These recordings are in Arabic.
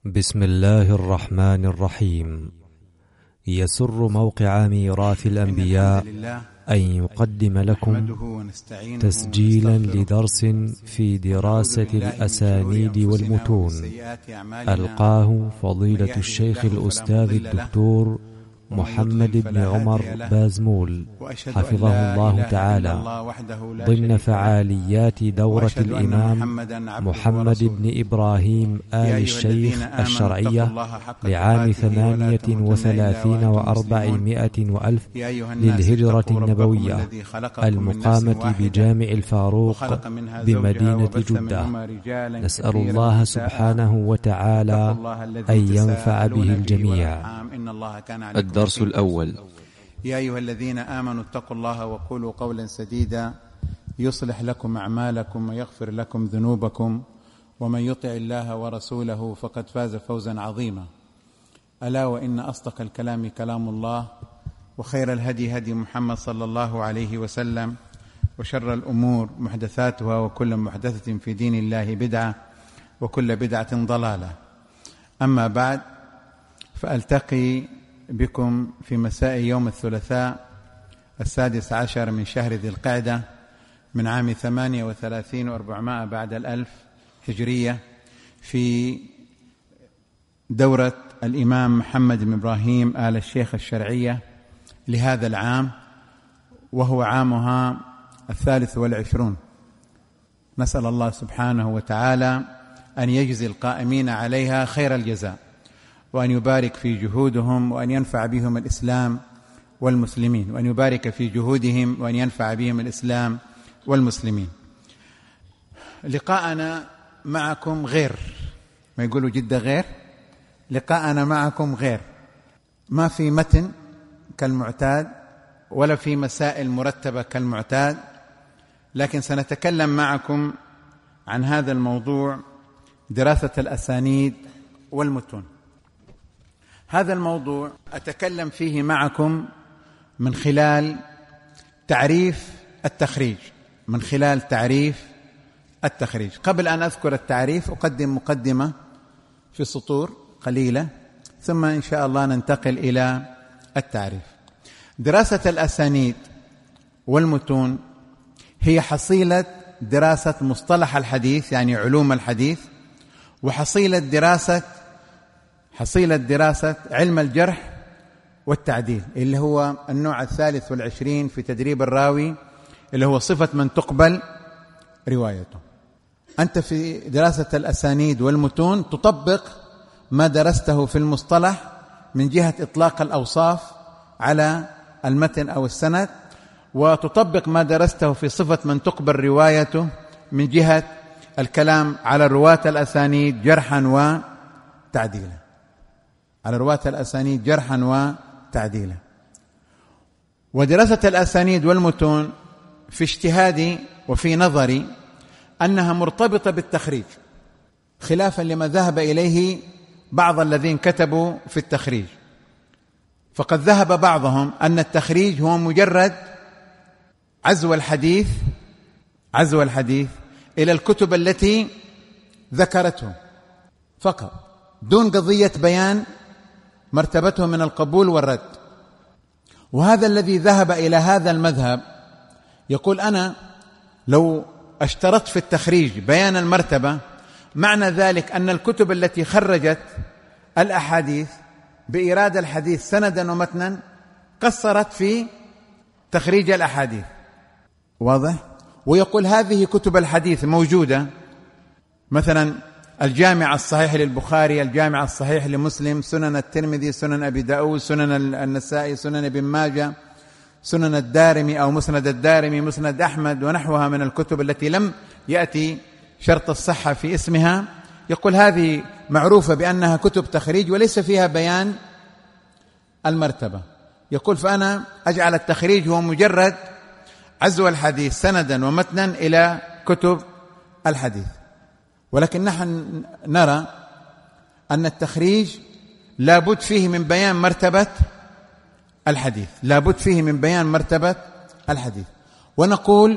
بسم الله الرحمن الرحيم. يسر موقع ميراث الأنبياء أن يقدم لكم تسجيلا لدرس في دراسة الأسانيد والمتون ألقاه فضيلة الشيخ الأستاذ الدكتور محمد بن عمر بازمول حفظه الله تعالى ضمن فعاليات دورة الإمام محمد بن إبراهيم آل الشيخ الشرعية لعام 38 و400 وألف للهجرة النبوية المقامة بجامع الفاروق بمدينة جدة. نسأل الله سبحانه وتعالى أن ينفع به الجميع. الدرس الأول: يا أيها الذين آمنوا اتقوا الله وقولوا قولا سديدا يصلح لكم أعمالكم ويغفر لكم ذنوبكم ومن يطع الله ورسوله فقد فاز فوزا عظيما. ألا وإن أصدق الكلام كلام الله وخير الهدي هدي محمد صلى الله عليه وسلم وشر الأمور محدثاتها وكل محدثة في دين الله بدعة وكل بدعة ضلالة. أما بعد، فألتقي بكم في مساء يوم الثلاثاء 16 من شهر ذي القعدة من عام 38 و400 بعد الألف هجرية في دورة الإمام محمد بن إبراهيم آل الشيخ الشرعية لهذا العام، وهو عامها 23. نسأل الله سبحانه وتعالى أن يجزي القائمين عليها خير الجزاء، وأن يبارك في جهودهم، وأن ينفع بهم الإسلام والمسلمين، وأن يبارك في جهودهم وأن ينفع بهم الإسلام والمسلمين. لقاءنا معكم غير، ما يقولوا جدة غير، لقاءنا معكم غير، ما في متن كالمعتاد ولا في مسائل مرتبة كالمعتاد، لكن سنتكلم معكم عن هذا الموضوع: دراسة الأسانيد والمتون. هذا الموضوع أتكلم فيه معكم من خلال تعريف التخريج، قبل أن أذكر التعريف أقدم مقدمة في سطور قليلة، ثم إن شاء الله ننتقل إلى التعريف. دراسة الأسانيد والمتون هي حصيلة دراسة مصطلح الحديث، يعني علوم الحديث، وحصيلة دراسة علم الجرح والتعديل، اللي هو النوع 23 في تدريب الراوي، اللي هو صفة من تقبل روايته. أنت في دراسة الأسانيد والمتون تطبق ما درسته في المصطلح من جهة إطلاق الأوصاف على المتن أو السند، وتطبق ما درسته في صفة من تقبل روايته من جهة الكلام على رواة الأسانيد جرحا وتعديلا. ودراسة الأسانيد والمتون في اجتهادي وفي نظري أنها مرتبطة بالتخريج، خلافا لما ذهب إليه بعض الذين كتبوا في التخريج، فقد ذهب بعضهم أن التخريج هو مجرد عزو الحديث إلى الكتب التي ذكرته فقط، دون قضية بيان مرتبته من القبول والرد. وهذا الذي ذهب إلى هذا المذهب يقول: أنا لو اشترطت في التخريج بيان المرتبة، معنى ذلك أن الكتب التي خرجت الأحاديث بإيراد الحديث سندا ومتنا قصرت في تخريج الأحاديث. واضح؟ ويقول هذه كتب الحديث موجودة، مثلا الجامع الصحيح للبخاري، الجامع الصحيح لمسلم، سنن الترمذي، سنن أبي داود، سنن النسائي، سنن ابن ماجه، سنن الدارمي أو مسند الدارمي، مسند أحمد، ونحوها من الكتب التي لم يأتي شرط الصحة في اسمها. يقول هذه معروفة بأنها كتب تخريج وليس فيها بيان المرتبة. يقول فأنا أجعل التخريج هو مجرد عزو الحديث سندا ومتنا إلى كتب الحديث. ولكن نحن نرى أن التخريج لابد فيه من بيان مرتبة الحديث، ونقول: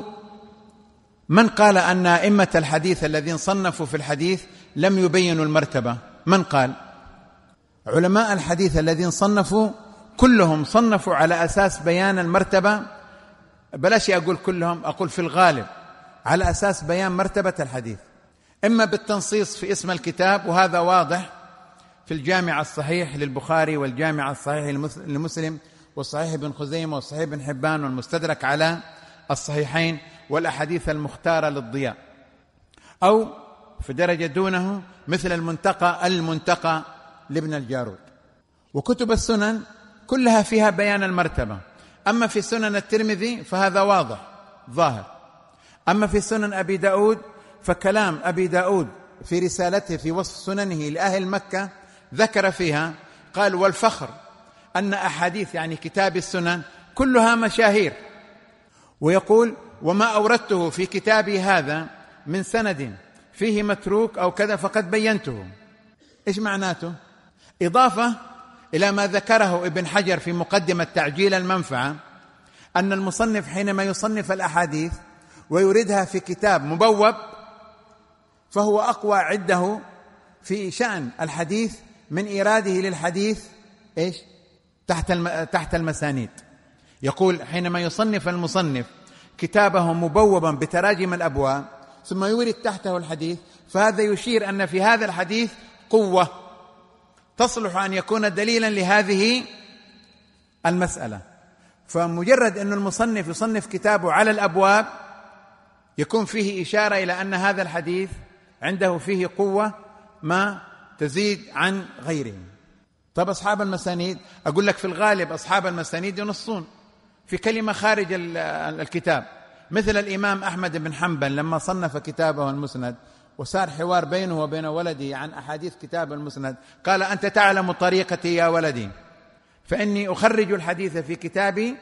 من قال أن أئمة الحديث الذين صنفوا في الحديث لم يبينوا المرتبة؟ من قال؟ علماء الحديث الذين صنفوا كلهم صنفوا على أساس بيان المرتبة، بلاش أقول كلهم، أقول في الغالب على أساس بيان مرتبة الحديث، إما بالتنصيص في اسم الكتاب، وهذا واضح في الجامع الصحيح للبخاري والجامع الصحيح لمسلم والصحيح ابن خزيمة والصحيح ابن حبان والمستدرك على الصحيحين والأحاديث المختارة للضياء، أو في درجة دونه مثل المنتقى لابن الجارود. وكتب السنن كلها فيها بيان المرتبة. أما في سنن الترمذي فهذا واضح ظاهر. أما في سنن أبي داود فكلام أبي داود في رسالته في وصف سننه لأهل مكة ذكر فيها، قال: والفخر أن أحاديث يعني كتاب السنن كلها مشاهير. ويقول: وما أوردته في كتابي هذا من سند فيه متروك أو كذا فقد بينته. إيش معناته؟ إضافة إلى ما ذكره ابن حجر في مقدمة تعجيل المنفعة، أن المصنف حينما يصنف الأحاديث ويردها في كتاب مبوب فهو أقوى عنده في شأن الحديث من إيراده للحديث إيش؟ تحت المسانيد. يقول: حينما يصنف المصنف كتابه مبوبا بتراجم الأبواب ثم يورد تحته الحديث، فهذا يشير أن في هذا الحديث قوة تصلح أن يكون دليلا لهذه المسألة. فمجرد أن المصنف يصنف كتابه على الأبواب يكون فيه إشارة إلى أن هذا الحديث عنده فيه قوة ما تزيد عن غيره. طب أصحاب المسانيد، أقول لك في الغالب أصحاب المسانيد ينصون في كلمة خارج الكتاب، مثل الإمام أحمد بن حنبل لما صنف كتابه المسند وصار حوار بينه وبين ولدي عن أحاديث كتاب المسند، قال: أنت تعلم طريقتي يا ولدي، فإني أخرج الحديث في كتابي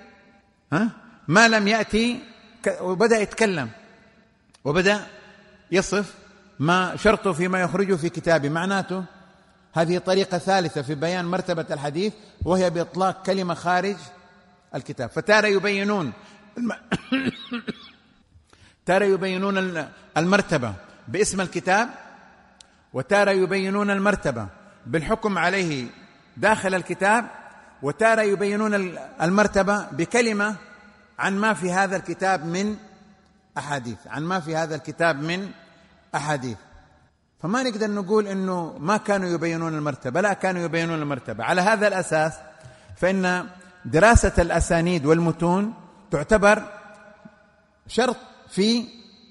ما لم يأتي، وبدأ يتكلم وبدأ يصف ما شرطه فيما يخرجه في كتابي. معناته هذه طريقة ثالثة في بيان مرتبة الحديث، وهي بإطلاق كلمة خارج الكتاب. فتارة يبينون المرتبة باسم الكتاب، وتارة يبينون المرتبة بالحكم عليه داخل الكتاب، وتارة يبينون المرتبة بكلمة عن ما في هذا الكتاب من أحاديث. فما نقدر نقول إنه ما كانوا يبينون المرتبة، لا، كانوا يبينون المرتبة. على هذا الأساس فإن دراسة الأسانيد والمتون تعتبر شرط في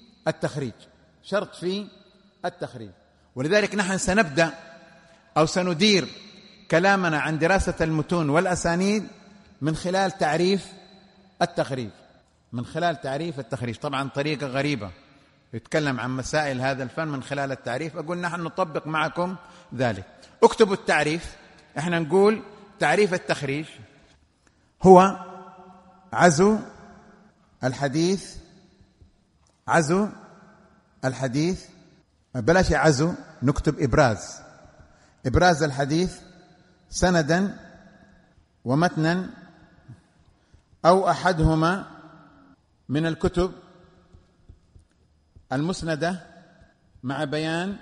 التخريج. ولذلك نحن سنبدأ أو سندير كلامنا عن دراسة المتون والأسانيد من خلال تعريف التخريج. طبعا طريقة غريبة يتكلم عن مسائل هذا الفن من خلال التعريف. أقول نحن نطبق معكم ذلك. اكتبوا التعريف. احنا نقول تعريف التخريج هو عزو الحديث، بلاش عزو، نكتب إبراز الحديث سندا ومتنا أو أحدهما من الكتب المسندة مع بيان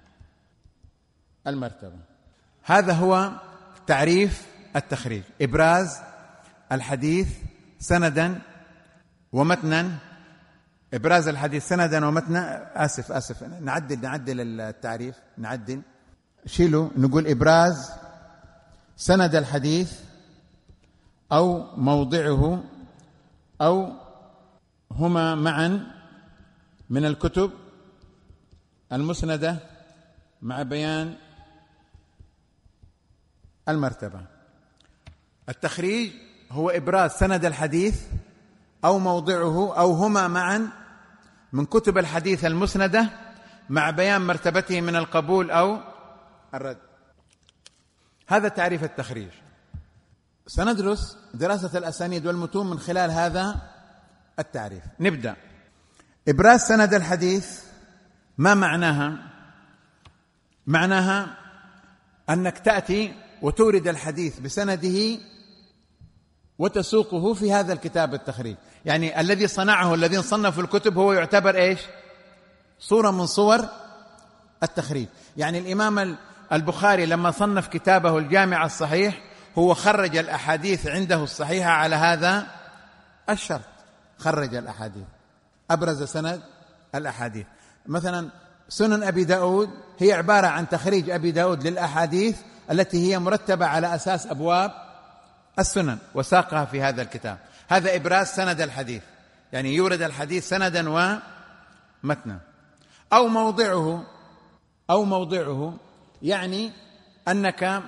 المرتبة. هذا هو تعريف التخريج: إبراز الحديث سندا ومتنا. إبراز الحديث سندا ومتنا، آسف نعدل التعريف، شيلوا، نقول إبراز سند الحديث أو موضعه أو هما معا من الكتب المسندة مع بيان المرتبة. التخريج هو إبراز سند الحديث أو موضعه أو هما معا من كتب الحديث المسندة مع بيان مرتبته من القبول أو الرد. هذا تعريف التخريج. سندرس دراسة الأسانيد والمتون من خلال هذا التعريف. نبدأ. إبراز سند الحديث ما معناها؟ معناها أنك تأتي وتورد الحديث بسنده وتسوقه في هذا الكتاب التخريج. يعني الذي صنعه الذين صنفوا الكتب هو يعتبر إيش؟ صورة من صور التخريج. يعني الإمام البخاري لما صنف كتابه الجامع الصحيح هو خرج الأحاديث عنده الصحيحة على هذا الشرط، خرج الأحاديث، أبرز سند الأحاديث. مثلا سنن أبي داود هي عبارة عن تخريج أبي داود للأحاديث التي هي مرتبة على أساس أبواب السنن وساقها في هذا الكتاب. هذا إبراز سند الحديث، يعني يورد الحديث سندا ومتنا. أو موضعه يعني أنك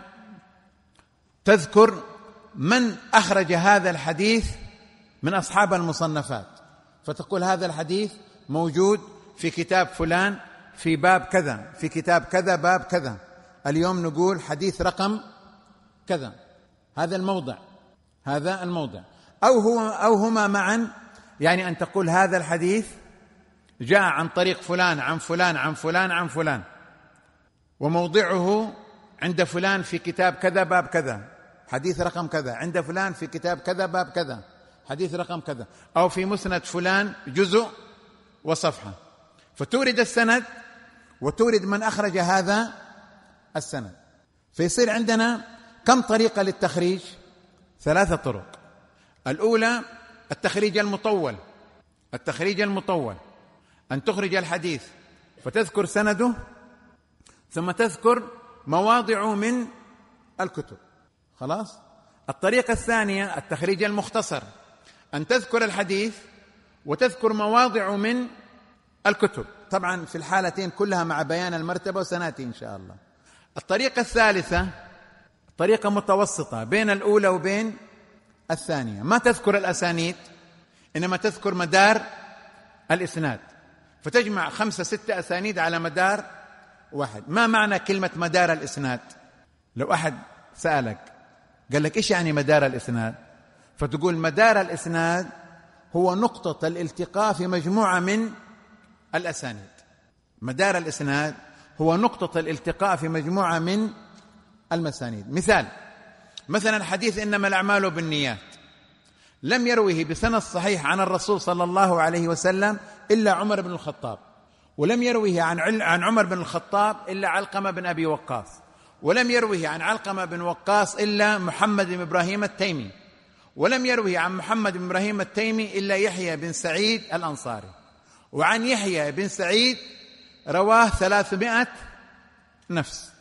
تذكر من أخرج هذا الحديث من أصحاب المصنفات، فتقول هذا الحديث موجود في كتاب فلان في باب كذا، في كتاب كذا باب كذا، اليوم نقول حديث رقم كذا. هذا الموضع. أو هما معا، يعني أن تقول هذا الحديث جاء عن طريق فلان عن فلان عن فلان عن فلان، وموضعه عند فلان في كتاب كذا باب كذا، حديث رقم كذا، عند فلان في كتاب كذا باب كذا، حديث رقم كذا، أو في مسند فلان جزء وصفحة، فتورد السند وتورد من أخرج هذا السند. فيصير عندنا كم طريقة للتخريج؟ 3 طرق. الأولى التخريج المطول، أن تخرج الحديث فتذكر سنده ثم تذكر مواضع من الكتب، خلاص. الطريقة الثانية التخريج المختصر، أن تذكر الحديث وتذكر مواضع من الكتب، طبعا في الحالتين كلها مع بيان المرتبة وسناتي إن شاء الله. الطريقة الثالثة طريقة متوسطة بين الأولى وبين الثانية، ما تذكر الأسانيد إنما تذكر مدار الإسناد، فتجمع 5-6 أسانيد على مدار واحد. ما معنى كلمة مدار الإسناد؟ لو أحد سألك قال لك إيش يعني مدار الإسناد، فتقول مدار الإسناد هو نقطة الالتقاء في مجموعة من الأسانيد. مدار الإسناد هو نقطة الالتقاء في مجموعة من المسانيد. مثلا حديث إنما الأعمال بالنيات لم يروه بسند صحيح عن الرسول صلى الله عليه وسلم إلا عمر بن الخطاب، ولم يروه عن عمر بن الخطاب إلا علقمة بن أبي وقاص، ولم يروه عن علقمة بن وقاص إلا محمد بن إبراهيم التيمي، ولم يروه عن محمد بن إبراهيم التيمي إلا يحيى بن سعيد الأنصاري، وعن يحيى بن سعيد رواه 300 نفس.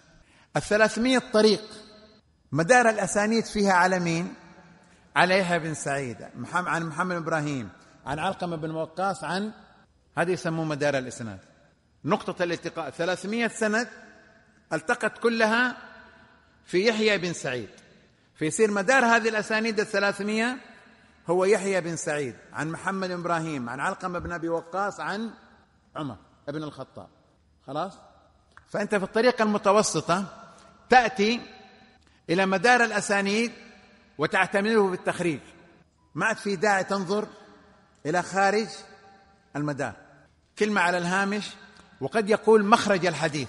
300 طريق مدار الأسانيد فيها على مين؟ على يحيى بن سعيد، عن محمد بن إبراهيم، عن علقمة بن وقاص، عن هذا يسموه مدار الإسناد، نقطة الالتقاء. 300 سند التقت كلها في يحيى بن سعيد، فيصير مدار هذه الأسانيد 300 هو يحيى بن سعيد عن محمد بن إبراهيم عن علقمة بن أبي وقاص عن عمر بن الخطاب، خلاص. فأنت في الطريقة المتوسطة تأتي إلى مدار الأسانيد وتعتمده بالتخريج، ما عاد في داعي تنظر إلى خارج المدار. كلمة على الهامش، وقد يقول مخرج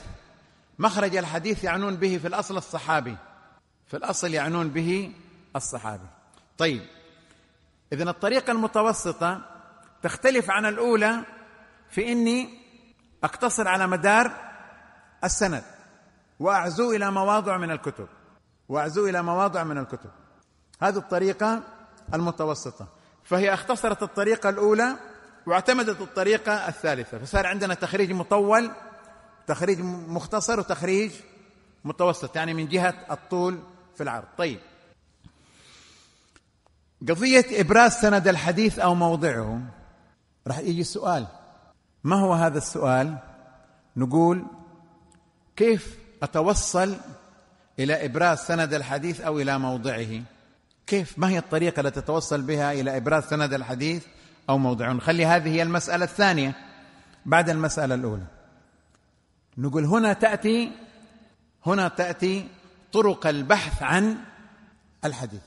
الحديث يعنون به في الأصل الصحابي، في الأصل يعنون به الصحابي. طيب، إذن الطريقة المتوسطة تختلف عن الأولى في إني أقتصر على مدار السند وأعزو إلى مواضع من الكتب، هذه الطريقة المتوسطة. فهي اختصرت الطريقة الأولى واعتمدت الطريقة الثالثة، فصار عندنا تخريج مطول، تخريج مختصر، وتخريج متوسط، يعني من جهة الطول في العرض. طيب، قضية إبراز سند الحديث أو موضعه، راح يجي السؤال، ما هو هذا السؤال؟ نقول كيف أتوصل إلى إبراز سند الحديث أو إلى موضعه؟ كيف؟ ما هي الطريقة التي تتوصل بها إلى إبراز سند الحديث أو موضعه؟ نخلي هذه هي المسألة الثانية بعد المسألة الأولى. نقول هنا تأتي طرق البحث عن الحديث،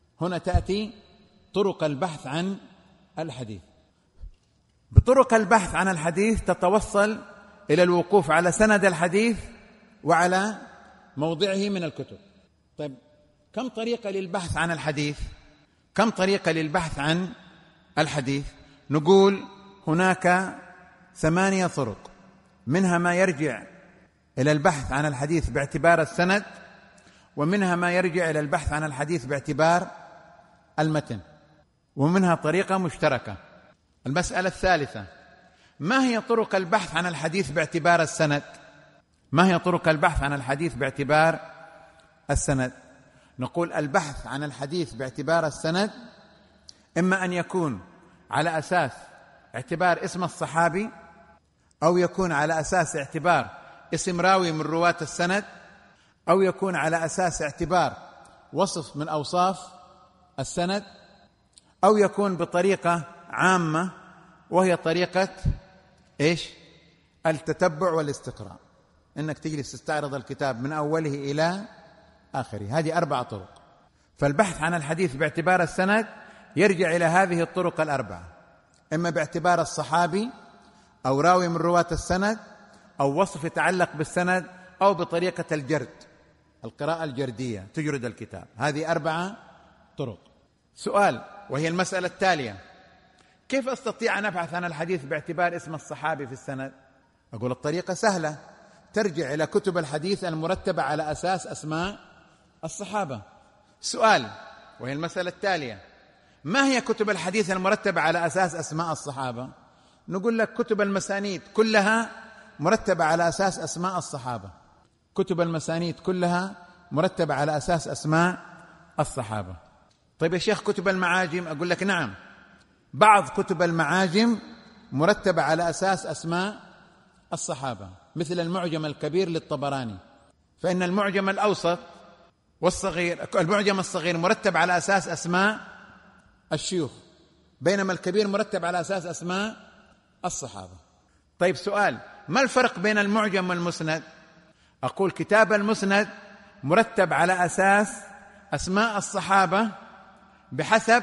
بطرق البحث عن الحديث تتوصل إلى الوقوف على سند الحديث وعلى موضعه من الكتب. طيب، كم طريقة للبحث عن الحديث؟ نقول هناك 8 طرق، منها ما يرجع إلى البحث عن الحديث باعتبار السند، ومنها ما يرجع إلى البحث عن الحديث باعتبار المتن، ومنها طريقة مشتركة. المسألة الثالثة: ما هي طرق البحث عن الحديث باعتبار السند؟ ما هي طرق البحث عن الحديث باعتبار السند؟ نقول البحث عن الحديث باعتبار السند إما أن يكون على أساس اعتبار اسم الصحابي، أو يكون على أساس اعتبار اسم راوي من رواة السند، أو يكون على أساس اعتبار وصف من أوصاف السند، أو يكون بطريقة عامة وهي طريقة إيش؟ التتبع والاستقراء، إنك تجلس تستعرض الكتاب من أوله إلى آخره. هذه 4 طرق. فالبحث عن الحديث باعتبار السند يرجع إلى هذه الطرق ال4: إما باعتبار الصحابي، أو راوي من رواة السند، أو وصف يتعلق بالسند، أو بطريقة الجرد، القراءة الجردية، تجرد الكتاب. هذه 4 طرق. سؤال، وهي المسألة التالية: كيف أستطيع أن أبحث عن الحديث باعتبار اسم الصحابي في السند؟ أقول الطريقة سهلة، ترجع إلى كتب الحديث المرتبة على أساس أسماء الصحابة. سؤال، وهي المسألة التالية: ما هي كتب الحديث المرتبة على أساس أسماء الصحابة؟ نقول لك كتب المسانيد كلها مرتبة على أساس أسماء الصحابة. كتب المسانيد كلها مرتبة على أساس أسماء الصحابة. طيب يا شيخ كتب المعاجم؟ أقول لك نعم، بعض كتب المعاجم مرتبة على أساس أسماء الصحابة، مثل المعجم الكبير للطبراني، فإن المعجم الأوسط والصغير، المعجم الصغير مرتب على أساس أسماء الشيوخ، بينما الكبير مرتب على أساس أسماء الصحابة. طيب سؤال، ما الفرق بين المعجم والمسند؟ أقول كتاب المسند مرتب على أساس أسماء الصحابة بحسب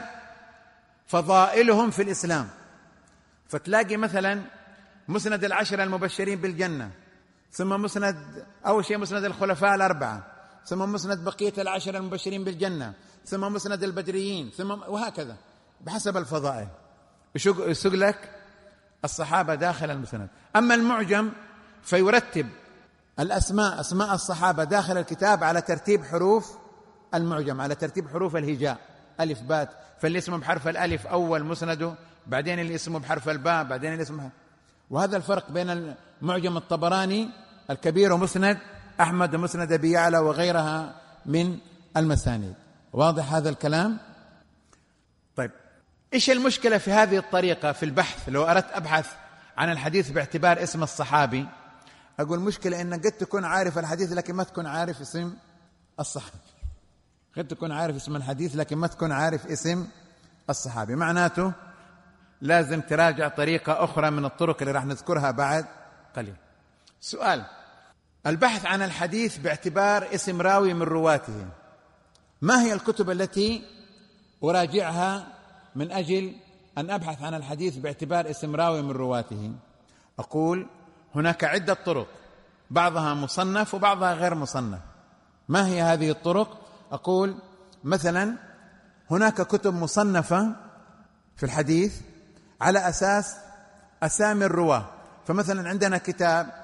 فضائلهم في الإسلام، فتلاقي مثلا مسند 10 المبشرين بالجنة، ثم مسند أول شيء مسند الخلفاء 4، ثم مسند بقية 10 المبشرين بالجنة، ثم مسند البدريين، ثم وهكذا بحسب الفضائل يسوق لك الصحابة داخل المسند. أما المعجم فيرتب الأسماء، أسماء الصحابة داخل الكتاب على ترتيب حروف المعجم، على ترتيب حروف الهجاء، ألف بات، فاللي اسمه بحرف الألف أول مسنده، بعدين اللي اسمه بحرف الباء، بعدين اللي اسمه. وهذا الفرق بين المعجم الطبراني الكبير ومسند أحمد ومسند أبي يعلى وغيرها من المسانيد. واضح هذا الكلام؟ طيب إيش المشكلة في هذه الطريقة في البحث؟ لو أردت أبحث عن الحديث باعتبار اسم الصحابي، أقول مشكلة إنك قد تكون عارف الحديث لكن ما تكون عارف اسم الصحابي، قد تكون عارف اسم الحديث لكن ما تكون عارف اسم الصحابي، معناته لازم تراجع طريقة أخرى من الطرق اللي راح نذكرها بعد قليل. سؤال، البحث عن الحديث باعتبار اسم راوي من رواته، ما هي الكتب التي أراجعها من أجل أن أبحث عن الحديث باعتبار اسم راوي من رواته؟ أقول هناك عدة طرق، بعضها مصنف وبعضها غير مصنف. ما هي هذه الطرق؟ أقول مثلا هناك كتب مصنفة في الحديث على أساس أسامي الرواة، فمثلا عندنا كتاب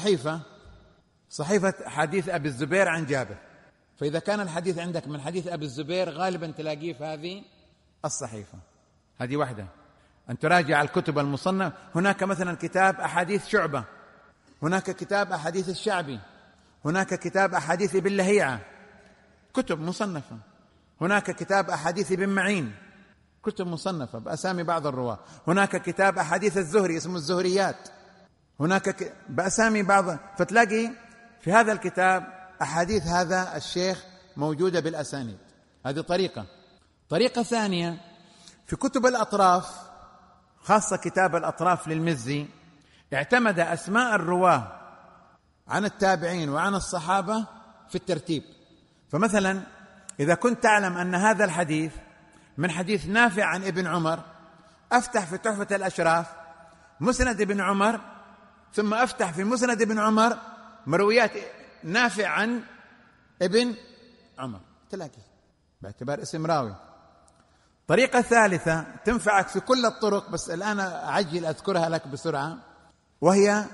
صحيفة حديث أبي الزبير عن جابر، فإذا كان الحديث عندك من حديث أبي الزبير غالبا تلاقيه في هذه الصحيفة. هذه واحدة، أن تراجع الكتب المصنفة. هناك مثلا كتاب أحاديث شعبة، هناك كتاب أحاديث الشعبي، هناك كتاب أحاديث ابن لهيعة، كتب مصنفة. هناك كتاب أحاديث ابن معين، كتب مصنفة بأسامي بعض الرواة. هناك كتاب أحاديث الزهري اسمه الزهريات، هناك بأسامي بعض، فتلاقي في هذا الكتاب أحاديث هذا الشيخ موجودة بالأسانيد. هذه طريقة ثانية في كتب الأطراف، خاصة كتاب الأطراف للمزي، اعتمد أسماء الرواة عن التابعين وعن الصحابة في الترتيب. فمثلا إذا كنت تعلم أن هذا الحديث من حديث نافع عن ابن عمر، أفتح في تحفة الأشراف مسند ابن عمر، ثم أفتح في مسند ابن عمر مرويات نافع عن ابن عمر، تلاقي باعتبار اسم راوي. طريقة ثالثة تنفعك في كل الطرق، بس الآن أعجل أذكرها لك بسرعة، وهي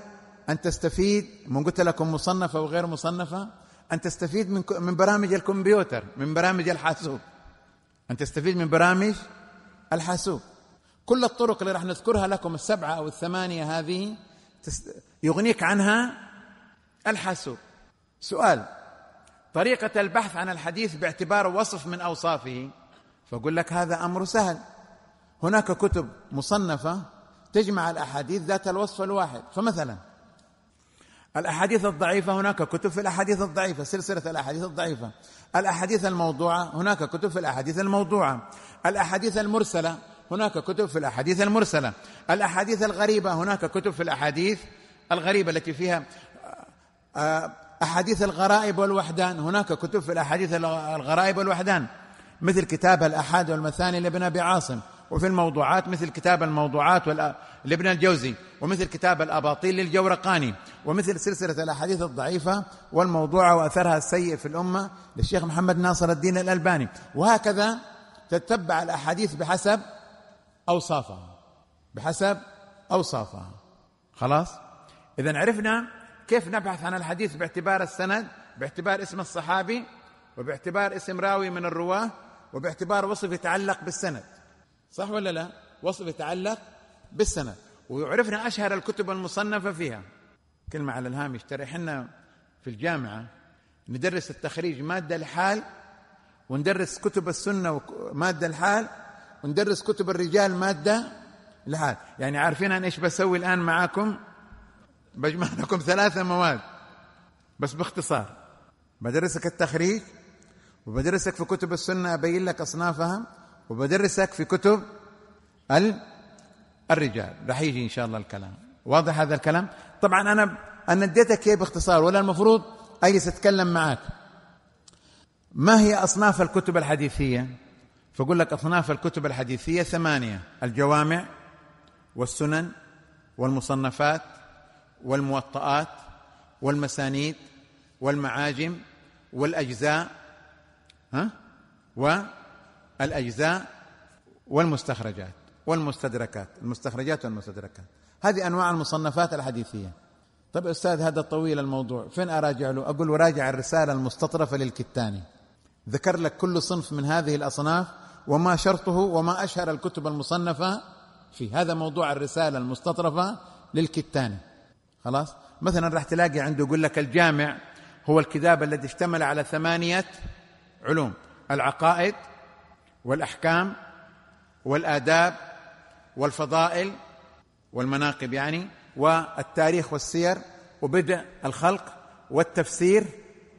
أن تستفيد، من قلت لكم مصنفة وغير مصنفة، أن تستفيد من برامج الكمبيوتر، من برامج الحاسوب، أن تستفيد من برامج الحاسوب. كل الطرق اللي راح نذكرها لكم 7 أو 8 هذه يغنيك عنها الحاسوب. سؤال: طريقة البحث عن الحديث باعتبار وصف من أوصافه، فأقول لك هذا أمر سهل. هناك كتب مصنفة تجمع الأحاديث ذات الوصف الواحد. فمثلا الأحاديث الضعيفة، هناك كتب في الأحاديث الضعيفة، سلسلة الأحاديث الضعيفة. الأحاديث الموضوعة، هناك كتب في الأحاديث الموضوعة. الأحاديث المرسلة، هناك كتب في الأحاديث المرسلة. الأحاديث الغريبة، هناك كتب في الأحاديث الغريبة التي فيها أحاديث الغرائب والوحدان، هناك كتب في الأحاديث الغرائب والوحدان، مثل كتاب الأحاد والمثاني لابن أبي عاصم. وفي الموضوعات مثل كتاب الموضوعات لابن الجوزي، ومثل كتاب الأباطيل للجورقاني، ومثل سلسلة الأحاديث الضعيفة والموضوعة وأثرها السيء في الأمة للشيخ محمد ناصر الدين الألباني. وهكذا تتبع الأحاديث بحسب أوصافها، بحسب أوصافها. خلاص؟ إذن عرفنا كيف نبحث عن الحديث باعتبار السند، باعتبار اسم الصحابي، وباعتبار اسم راوي من الرواة، وباعتبار وصف يتعلق بالسند. صح ولا لا؟ وصف يتعلق بالسند. وعرفنا أشهر الكتب المصنفة فيها. كلمة على الهامش، ترى احنا في الجامعة ندرس التخريج مادة الحال، وندرس كتب السنة مادة الحال، وندرس كتب الرجال مادة الحال. يعني عارفين أنا إيش بسوي الآن معاكم؟ بجمع لكم 3 مواد بس باختصار. بدرسك التخريج، وبدرسك في كتب السنة أبين لك أصنافها، وبدرسك في كتب الرجال. رح يجي إن شاء الله الكلام. واضح هذا الكلام؟ طبعا أنا اديتك إياه باختصار، ولا المفروض أجلس أتكلم معك. ما هي أصناف الكتب الحديثية؟ فأقول لك أصناف الكتب الحديثية 8: الجوامع، والسنن، والمصنفات، والموطئات، والمسانيد، والمعاجم، والأجزاء، والأجزاء، والمستخرجات، والمستدركات. المستخرجات والمستدركات، هذه أنواع المصنفات الحديثية. طيب أستاذ هذا طويل الموضوع، فين أراجع له؟ أقول وراجع الرسالة المستطرفة للكتاني، ذكر لك كل صنف من هذه الأصناف وما شرطه وما أشهر الكتب المصنفة فيه. هذا موضوع الرسالة المستطرفة للكتاني. خلاص؟ مثلا راح تلاقي عنده يقول لك الجامع هو الكتاب الذي اشتمل على 8 علوم: العقائد، والأحكام، والآداب، والفضائل، والمناقب يعني، والتاريخ والسير، وبدء الخلق، والتفسير،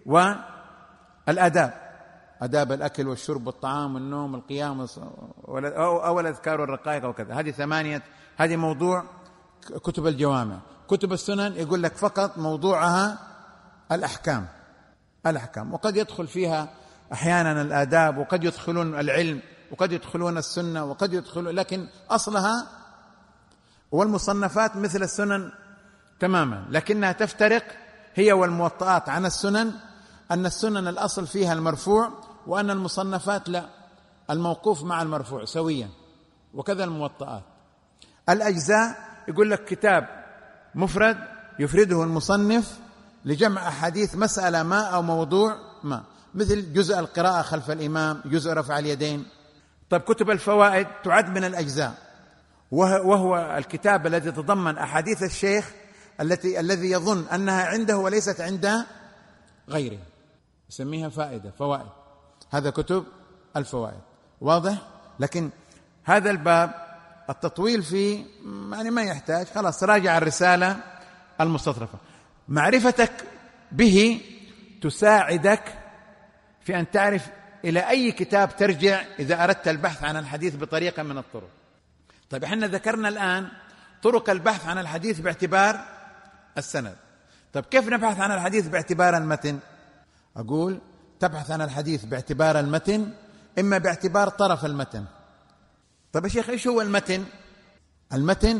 والآداب، آداب الأكل والشرب والطعام والنوم والقيام أو الأذكار والرقائق وكذا. هذه 8. هذه موضوع كتب الجوامع. كتب السنن يقول لك فقط موضوعها الأحكام، وقد يدخل فيها أحيانا الآداب، وقد يدخلون العلم، وقد يدخلون السنة، وقد يدخلون، لكن أصلها. والمصنفات مثل السنن تماما، لكنها تفترق هي والموطئات عن السنن، أن السنن الأصل فيها المرفوع، وأن المصنفات لا، الموقوف مع المرفوع سويا، وكذا الموطئات. الأجزاء يقول لك كتاب مفرد يفرده المصنف لجمع أحاديث مسألة ما أو موضوع ما، مثل جزء القراءة خلف الإمام، جزء رفع اليدين. طيب كتب الفوائد تعد من الأجزاء، وهو الكتاب الذي يتضمن أحاديث الشيخ الذي يظن أنها عنده وليست عند غيره، يسميها فوائد. هذا كتب الفوائد. واضح؟ لكن هذا الباب التطويل فيه يعني ما يحتاج، خلاص راجع الرسالة المستطرفة. معرفتك به تساعدك في أن تعرف إلى أي كتاب ترجع إذا أردت البحث عن الحديث بطريقة من الطرق. طيب احنا ذكرنا الآن طرق البحث عن الحديث باعتبار السند. طيب كيف نبحث عن الحديث باعتبار المتن؟ أقول تبحث عن الحديث باعتبار المتن، إما باعتبار طرف المتن. طيب يا شيخ إيش هو المتن؟ المتن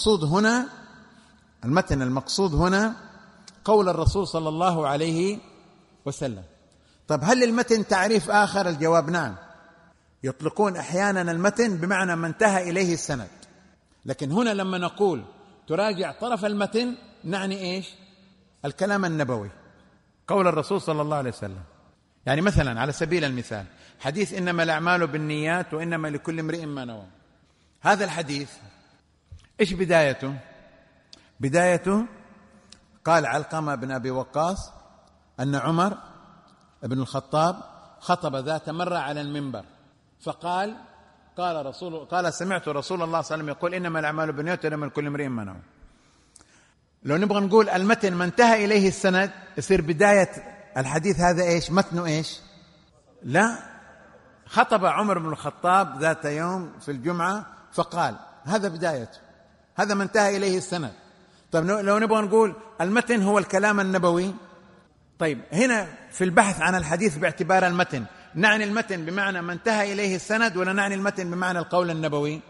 المقصود هنا قول الرسول صلى الله عليه وسلم. طيب هل المتن تعريف آخر؟ الجواب نعم. يطلقون أحيانا المتن بمعنى ما انتهى إليه السند، لكن هنا لما نقول تراجع طرف المتن نعني إيش؟ الكلام النبوي، قول الرسول صلى الله عليه وسلم. يعني مثلا على سبيل المثال حديث إنما الأعمال بالنيات وإنما لكل امرئ ما نوى، هذا الحديث إيش بدايته؟ بدايته قال علقمة بن أبي وقاص أن عمر بن الخطاب خطب ذات مرة على المنبر فقال قال سمعت رسول الله صلى الله عليه وسلم يقول إنما الأعمال بالنيات وإنما لكل امرئ ما نوى. لو نبغى نقول المتن ما انتهى إليه السند يصير بداية الحديث هذا إيش؟ متنه إيش؟ لا، خطب عمر بن الخطاب ذات يوم في الجمعة فقال هذا بدايته، هذا ما انتهى إليه السند. طيب لو نبغى نقول المتن هو الكلام النبوي، طيب هنا في البحث عن الحديث باعتبار المتن نعني المتن بمعنى ما انتهى إليه السند ولا نعني المتن بمعنى القول النبوي؟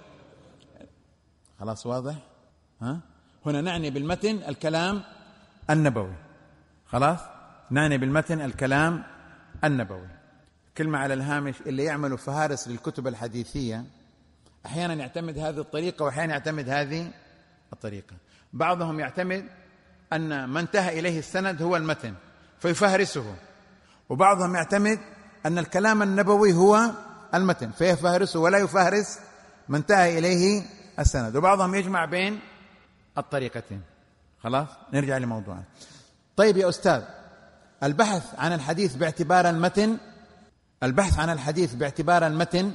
خلاص واضح؟ هنا نعني بالمتن الكلام النبوي، خلاص نعني بالمتن الكلام النبوي. كلمة على الهامش، اللي يعملوا فهارس للكتب الحديثية أحيانا يعتمد هذه الطريقة وأحيانا يعتمد هذه الطريقة. بعضهم يعتمد أن ما انتهى إليه السند هو المتن فيفهرسه، وبعضهم يعتمد أن الكلام النبوي هو المتن فيفهرسه ولا يفهرس ما انتهى إليه السند، وبعضهم يجمع بين الطريقتين. خلاص نرجع لموضوعنا. طيب يا أستاذ، البحث عن الحديث باعتبار المتن، البحث عن الحديث باعتبار المتن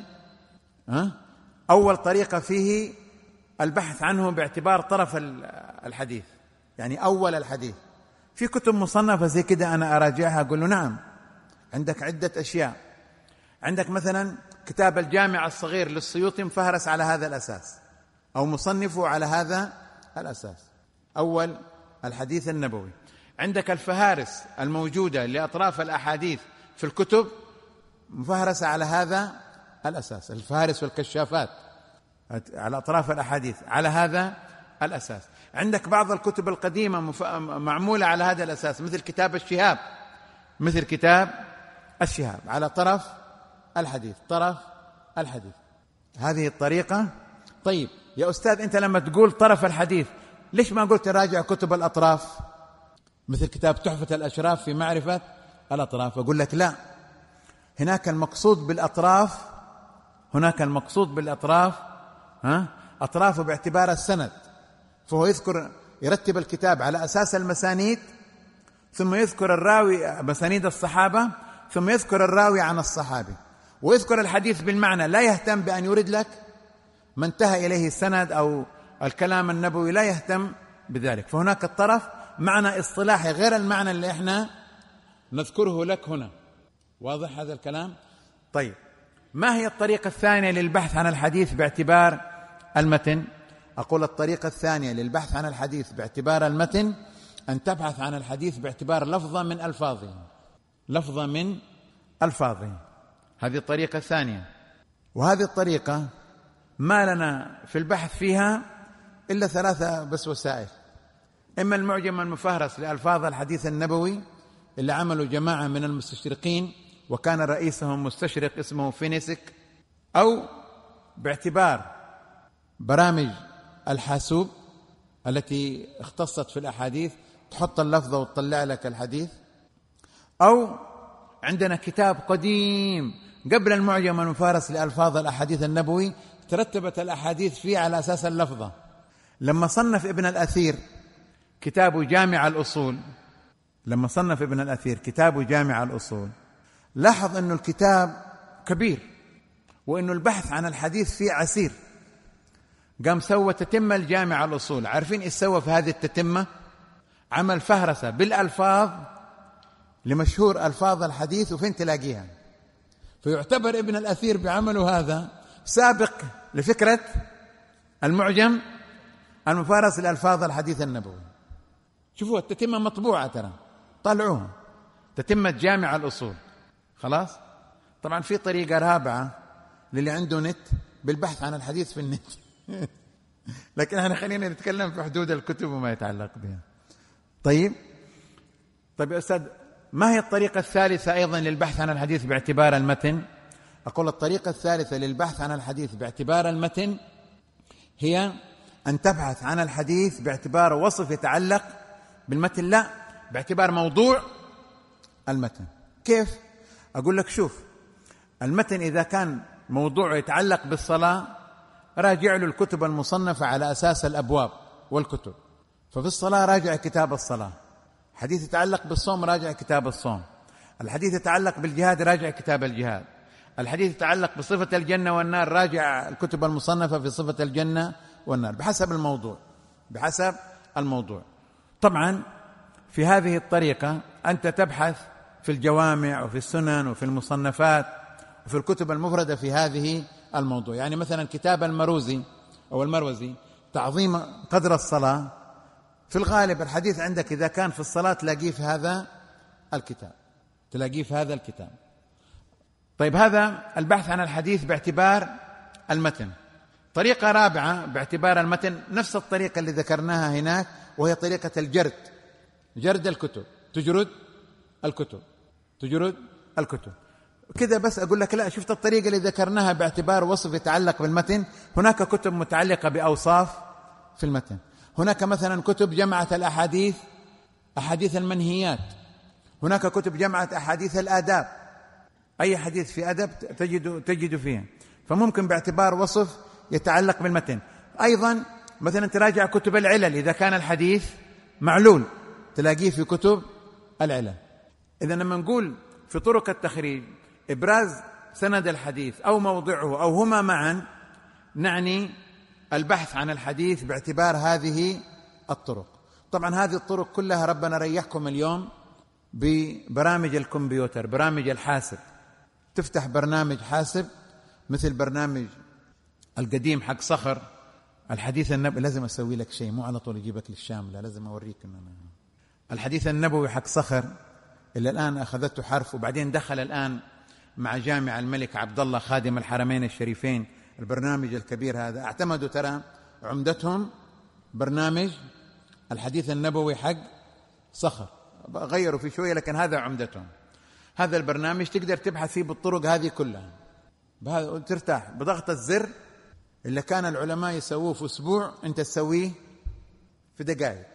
أول طريقة فيه البحث عنه باعتبار طرف الحديث، يعني أول الحديث. في كتب مصنفة زي كده أنا أراجعها أقول له نعم عندك عدة أشياء، عندك مثلا كتاب الجامع الصغير للسيوطي مفهرس على هذا الأساس أو مصنفه على هذا الأساس، أول الحديث النبوي. عندك الفهارس الموجودة لأطراف الأحاديث في الكتب مفهرسة على هذا الأساس، الفهارس والكشافات على أطراف الأحاديث على هذا الأساس. عندك بعض الكتب القديمة معمولة على هذا الأساس مثل كتاب الشهاب، مثل كتاب الشهاب على طرف الحديث، طرف الحديث، هذه الطريقة. طيب يا أستاذ أنت لما تقول طرف الحديث ليش ما قلت راجع كتب الأطراف مثل كتاب تحفة الأشراف في معرفة الأطراف؟ أقول لك لا، هناك المقصود بالأطراف، هناك المقصود بالأطراف أطرافه باعتبار السند، فهو يرتب الكتاب على أساس المسانيد، ثم يذكر الراوي مسانيد الصحابة، ثم يذكر الراوي عن الصحابي، ويذكر الحديث بالمعنى، لا يهتم بأن يورد لك ما انتهى إليه السند أو الكلام النبوي، لا يهتم بذلك. فهناك الطرف معنى اصطلاحي غير المعنى اللي احنا نذكره لك هنا. واضح هذا الكلام؟ طيب ما هي الطريقة الثانية للبحث عن الحديث باعتبار المتن؟ أقول الطريقة الثانية للبحث عن الحديث باعتبار المتن أن تبحث عن الحديث باعتبار لفظة من ألفاظه، لفظة من ألفاظه، هذه الطريقة الثانية. وهذه الطريقة ما لنا في البحث فيها إلا ثلاثة بس وسائل: إما المعجم المفهرس لألفاظ الحديث النبوي اللي عملوا جماعة من المستشرقين وكان رئيسهم مستشرق اسمه فينيسك، أو باعتبار برامج الحاسوب التي اختصت في الأحاديث تحط اللفظة وتطلع لك الحديث، أو عندنا كتاب قديم قبل المعجم المفهرس لألفاظ الأحاديث النبوي ترتبت الأحاديث فيه على أساس اللفظة. لما صنف ابن الأثير كتاب جامع الأصول، لما صنف ابن الأثير كتاب جامع الأصول لاحظ أنه الكتاب كبير وأنه البحث عن الحديث فيه عسير، قام سوى تتمة الجامع الأصول. عارفين إيش سوى في هذه التتمة؟ عمل فهرسة بالألفاظ لمشهور ألفاظ الحديث وفين تلاقيها. فيعتبر ابن الأثير بعمله هذا سابق لفكرة المعجم المفهرس لألفاظ الحديث النبوي. شوفوا التتمة مطبوعة، ترى طلعوها، تتمة جامع الأصول. خلاص. طبعا في طريقة رابعة للي عنده نت بالبحث عن الحديث في النت لكن احنا خلينا نتكلم في حدود الكتب وما يتعلق بها. طيب يا أستاذ، ما هي الطريقة الثالثة أيضا للبحث عن الحديث باعتبار المتن؟ أقول الطريقة الثالثة للبحث عن الحديث باعتبار المتن هي أن تبحث عن الحديث باعتبار وصف يتعلق بالمتن، لا، باعتبار موضوع المتن. كيف؟ أقول لك شوف، المتن إذا كان موضوع يتعلق بالصلاة راجع له الكتب المصنفة على أساس الأبواب والكتب. ففي الصلاة راجع كتاب الصلاة، حديث يتعلق بالصوم راجع كتاب الصوم، الحديث يتعلق بالجهاد راجع كتاب الجهاد، الحديث يتعلق بصفة الجنة والنار راجع الكتب المصنفة في صفة الجنة والنار، بحسب الموضوع، بحسب الموضوع. طبعا في هذه الطريقة أنت تبحث في الجوامع وفي السنن وفي المصنفات وفي الكتب المفردة في هذه الموضوع. يعني مثلا كتاب المروزي أو المروزي تعظيم قدر الصلاة، في الغالب الحديث عندك إذا كان في الصلاة تلاقيه في هذا الكتاب، تلاقيه في هذا الكتاب. طيب، هذا البحث عن الحديث باعتبار المتن. طريقة رابعة باعتبار المتن نفس الطريقة اللي ذكرناها هناك، وهي طريقة الجرد، جرد الكتب، تجرد الكتب، تجرد الكتب كذا. بس أقول لك لا، شفت الطريقة اللي ذكرناها باعتبار وصف يتعلق بالمتن، هناك كتب متعلقة بأوصاف في المتن، هناك مثلا كتب جمعت الأحاديث، أحاديث المنهيات، هناك كتب جمعت أحاديث الآداب، أي حديث في أدب تجد فيها، فممكن باعتبار وصف يتعلق بالمتن. أيضا مثلا تراجع كتب العلل، إذا كان الحديث معلول تلاقيه في كتب العلل. إذا لما نقول في طرق التخريج إبراز سند الحديث أو موضعه أو هما معا، نعني البحث عن الحديث باعتبار هذه الطرق. طبعا هذه الطرق كلها ربنا ريحكم اليوم ببرامج الكمبيوتر، برامج الحاسب. تفتح برنامج حاسب مثل برنامج القديم حق صخر الحديث النبوي، لازم أسوي لك شيء، مو على طول أجيبك للشاملة، لازم أوريك إنه الحديث النبوي حق صخر اللي الآن أخذته حرف، وبعدين دخل الآن مع جامع الملك عبد الله خادم الحرمين الشريفين، البرنامج الكبير هذا اعتمدوا، ترى عمدتهم برنامج الحديث النبوي حق صخر، غيروا في شوية لكن هذا عمدتهم. هذا البرنامج تقدر تبحث فيه بالطرق هذه كلها، ترتاح بضغط الزر. اللي كان العلماء يسووه في أسبوع أنت تسويه في دقائق،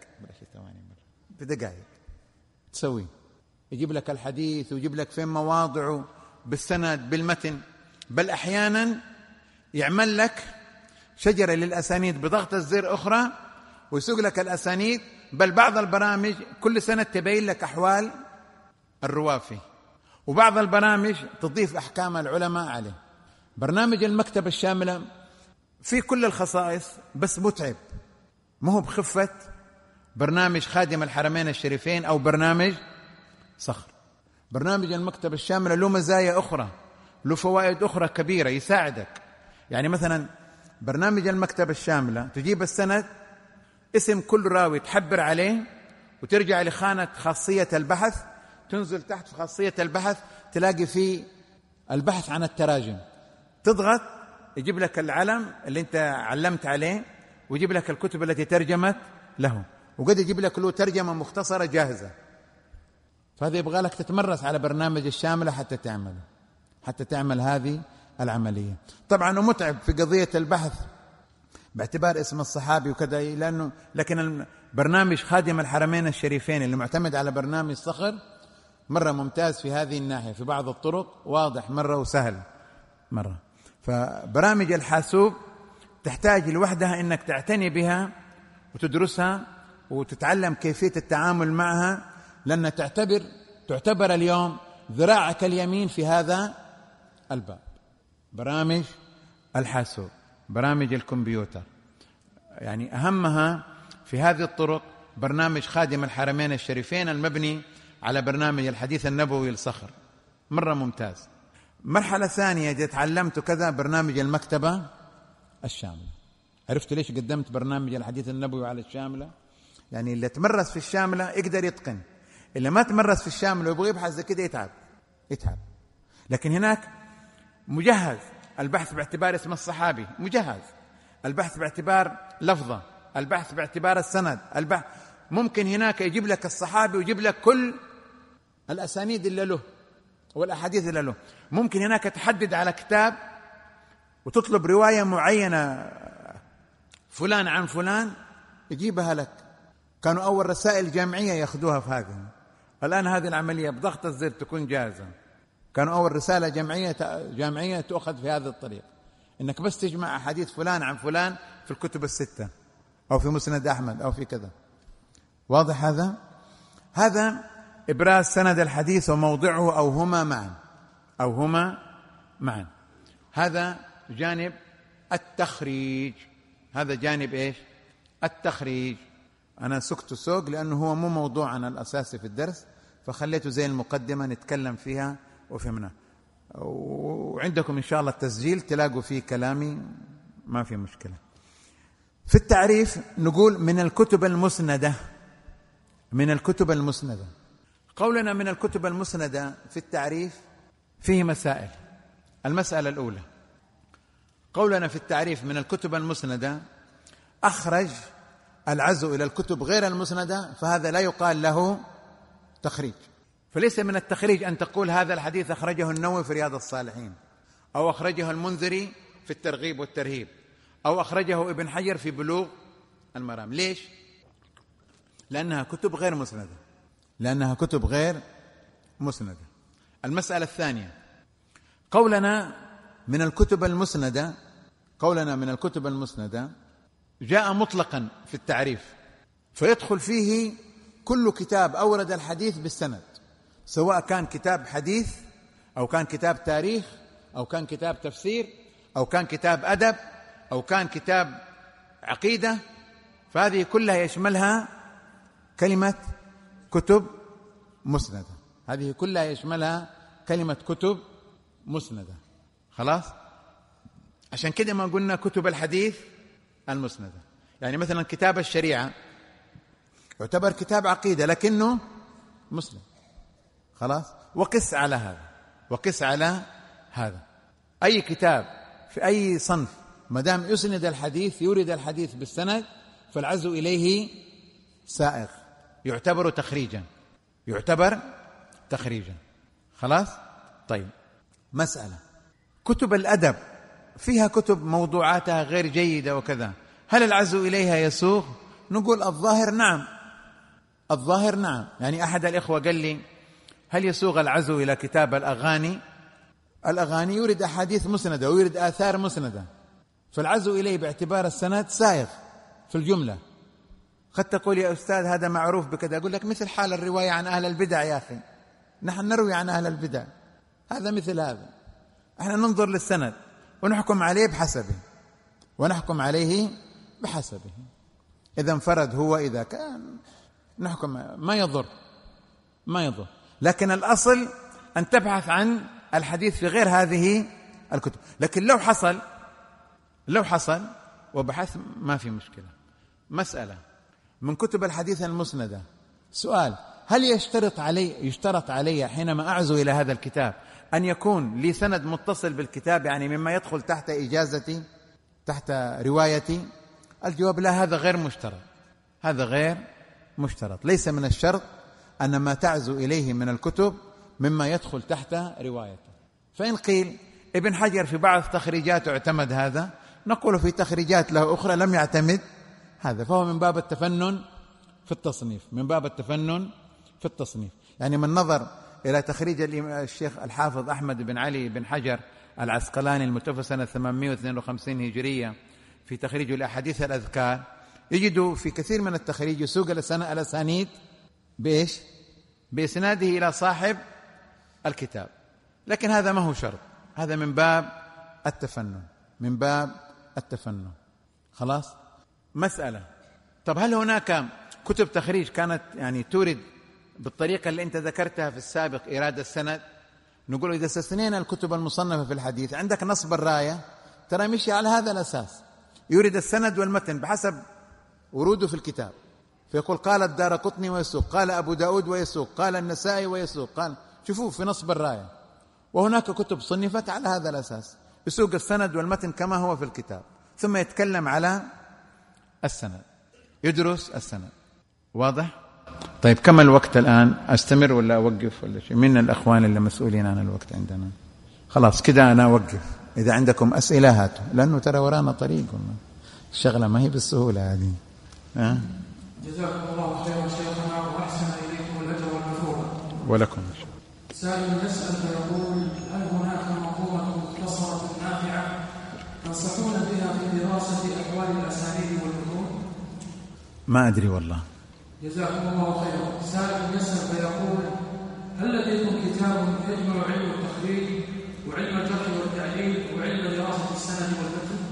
في دقائق تسويه، يجيب لك الحديث ويجيب لك فين مواضعه بالسند بالمتن، بل أحيانا يعمل لك شجرة للأسانيد بضغط الزر أخرى ويسوق لك الأسانيد. بل بعض البرامج كل سنة تبين لك أحوال الرواة فيه، وبعض البرامج تضيف أحكام العلماء عليه. برنامج المكتبة الشاملة فيه كل الخصائص بس متعب، ما هو بخفة برنامج خادم الحرمين الشريفين أو برنامج صخر. برنامج المكتبة الشاملة له مزايا أخرى، له فوائد أخرى كبيرة يساعدك. يعني مثلا برنامج المكتبة الشاملة تجيب السند، اسم كل راوي تحبر عليه، وترجع لخانة خاصية البحث، تنزل تحت في خاصية البحث تلاقي فيه البحث عن التراجم، تضغط يجيب لك العلم اللي انت علمت عليه، ويجيب لك الكتب التي ترجمت له، وقد يجيب لك له ترجمة مختصرة جاهزة. فهذا يبغى لك تتمرس على برنامج الشاملة حتى تعمل هذه العملية. طبعا متعب في قضية البحث باعتبار اسم الصحابي وكذا، لكن برنامج خادم الحرمين الشريفين اللي معتمد على برنامج صخر مرة ممتاز في هذه الناحية، في بعض الطرق واضح مرة وسهل مرة. فبرامج الحاسوب تحتاج لوحدها انك تعتني بها وتدرسها وتتعلم كيفية التعامل معها، لأن تعتبر اليوم ذراعك اليمين في هذا الباب. برامج الحاسوب، برامج الكمبيوتر، يعني أهمها في هذه الطرق برنامج خادم الحرمين الشريفين المبني على برنامج الحديث النبوي لصخر، مرة ممتاز. مرحلة ثانية إذا تعلمت كذا برنامج المكتبة الشاملة. عرفت ليش قدمت برنامج الحديث النبوي على الشاملة؟ يعني اللي تمرس في الشاملة يقدر يتقن، اللي ما تمرس في الشاملة ويبغى يبحث زي كده يتعب. لكن هناك مجهز البحث باعتبار اسم الصحابي، مجهز البحث باعتبار لفظة، البحث باعتبار السند، البحث ممكن هناك يجيب لك الصحابي ويجيب لك كل الأسانيد اللي له والأحاديث اللي له. ممكن هناك تحدد على كتاب وتطلب رواية معينة فلان عن فلان يجيبها لك، كانوا أول رسائل جامعية يأخذوها في هذه. الآن هذه العملية بضغط الزر تكون جاهزة. كانوا أول رسالة جامعية تؤخذ في هذا الطريق، إنك بس تجمع أحاديث فلان عن فلان في الكتب الستة أو في مسند أحمد أو في كذا. واضح هذا؟ هذا إبراز سند الحديث وموضعه أو هما معا. هذا جانب التخريج. هذا جانب إيش؟ التخريج. أنا سكت سوق لأنه هو مو موضوعنا الأساسي في الدرس، فخليته زي المقدمة نتكلم فيها وفهمنا. وعندكم إن شاء الله التسجيل تلاقوا فيه كلامي، ما في مشكلة. في التعريف نقول من الكتب المسندة. قولنا من الكتب المسندة في التعريف فيه مسائل. المسألة الأولى، قولنا في التعريف من الكتب المسندة أخرج العزو إلى الكتب غير المسندة، فهذا لا يقال له تخريج. فليس من التخريج أن تقول هذا الحديث أخرجه النووي في رياض الصالحين، أو أخرجه المنذري في الترغيب والترهيب، أو أخرجه ابن حجر في بلوغ المرام. ليش؟ لأنها كتب غير مسندة. المسألة الثانية، قولنا من الكتب المسندة جاء مطلقا في التعريف، فيدخل فيه كل كتاب أورد الحديث بالسند، سواء كان كتاب حديث أو كان كتاب تاريخ أو كان كتاب تفسير أو كان كتاب أدب أو كان كتاب عقيدة، فهذه كلها يشملها كلمة كتب مسندة. خلاص؟ عشان كده ما قلنا كتب الحديث المسندة. يعني مثلا كتاب الشريعة يعتبر كتاب عقيدة لكنه مسند. خلاص؟ وقس على هذا أي كتاب في أي صنف ما دام يسند الحديث، يورد الحديث بالسند، فالعزو إليه سائغ، يعتبر تخريجا. خلاص؟ طيب، مسألة كتب الأدب فيها كتب موضوعاتها غير جيدة وكذا، هل العزو إليها يسوغ؟ نقول الظاهر نعم. يعني أحد الإخوة قال لي هل يسوغ العزو إلى كتاب الأغاني يورد أحاديث مسندة ويورد آثار مسندة، فالعزو إليه باعتبار السند سائغ في الجملة. قد تقول يا أستاذ هذا معروف بكذا، أقول لك مثل حال الرواية عن أهل البدع يا أخي، نحن نروي عن أهل البدع، هذا مثل هذا. احنا ننظر للسند ونحكم عليه بحسبه. إذا انفرد هو، إذا كان نحكم، ما يضر. لكن الأصل أن تبحث عن الحديث في غير هذه الكتب. لكن لو حصل وبحث ما في مشكلة. مسألة من كتب الحديث المسندة، سؤال: هل يشترط علي حينما أعزو إلى هذا الكتاب أن يكون لي سند متصل بالكتاب، يعني مما يدخل تحت إجازتي، تحت روايتي؟ الجواب لا، هذا غير مشترط. ليس من الشرط أن ما تعزو إليه من الكتب مما يدخل تحت روايته. فإن قيل ابن حجر في بعض تخريجاته اعتمد هذا، نقول في تخريجات له أخرى لم يعتمد هذا، فهو من باب التفنن في التصنيف. يعني من نظر إلى تخريج الشيخ الحافظ أحمد بن علي بن حجر العسقلاني المتوفى سنة 852 هجرية في تخريج الأحاديث الأذكار، يجد في كثير من التخريج يسوق الأسانيد بإيش؟ بإسناده إلى صاحب الكتاب. لكن هذا ما هو شرط، هذا من باب التفنن. خلاص؟ مسألة: طب هل هناك كتب تخريج كانت يعني تورد بالطريقة اللي أنت ذكرتها في السابق إيراد السند؟ نقول إذا استثنينا الكتب المصنفة في الحديث، عندك نصب الراية ترى مشي على هذا الأساس، يورد السند والمتن بحسب وروده في الكتاب، فيقول قال الدارقطني ويسوق، قال أبو داود ويسوق، قال النسائي ويسوق، قال. شوفوا في نصب الراية. وهناك كتب صنفت على هذا الأساس، يسوق السند والمتن كما هو في الكتاب، ثم يتكلم على السند، يدرس السند. واضح؟ طيب، كم الوقت الآن؟ أستمر ولا أوقف ولا شيء؟ من الأخوان اللي مسؤولين عن الوقت عندنا؟ خلاص كده أنا أوقف. إذا عندكم أسئلة هاتوا، لأنه ترى ورانا طريق، والله الشغلة ما هي بالسهولة هذه. جزاكم الله خيرا شيخنا وأحسن إليكم الأجر والمثوبة. ولكم. سائل يسأل فيقول: هل هناك منظومة مختصرة نافعة تنصحون بها في دراسة أحوال الأسانيد والمتون؟ ما أدري والله. جزاكم الله خيرا. سائل يسأل فيقول: هل لديكم كتاب يجمع علم التخريج وعلم الجرح والتعديل وعلم دراسة السند والمتن؟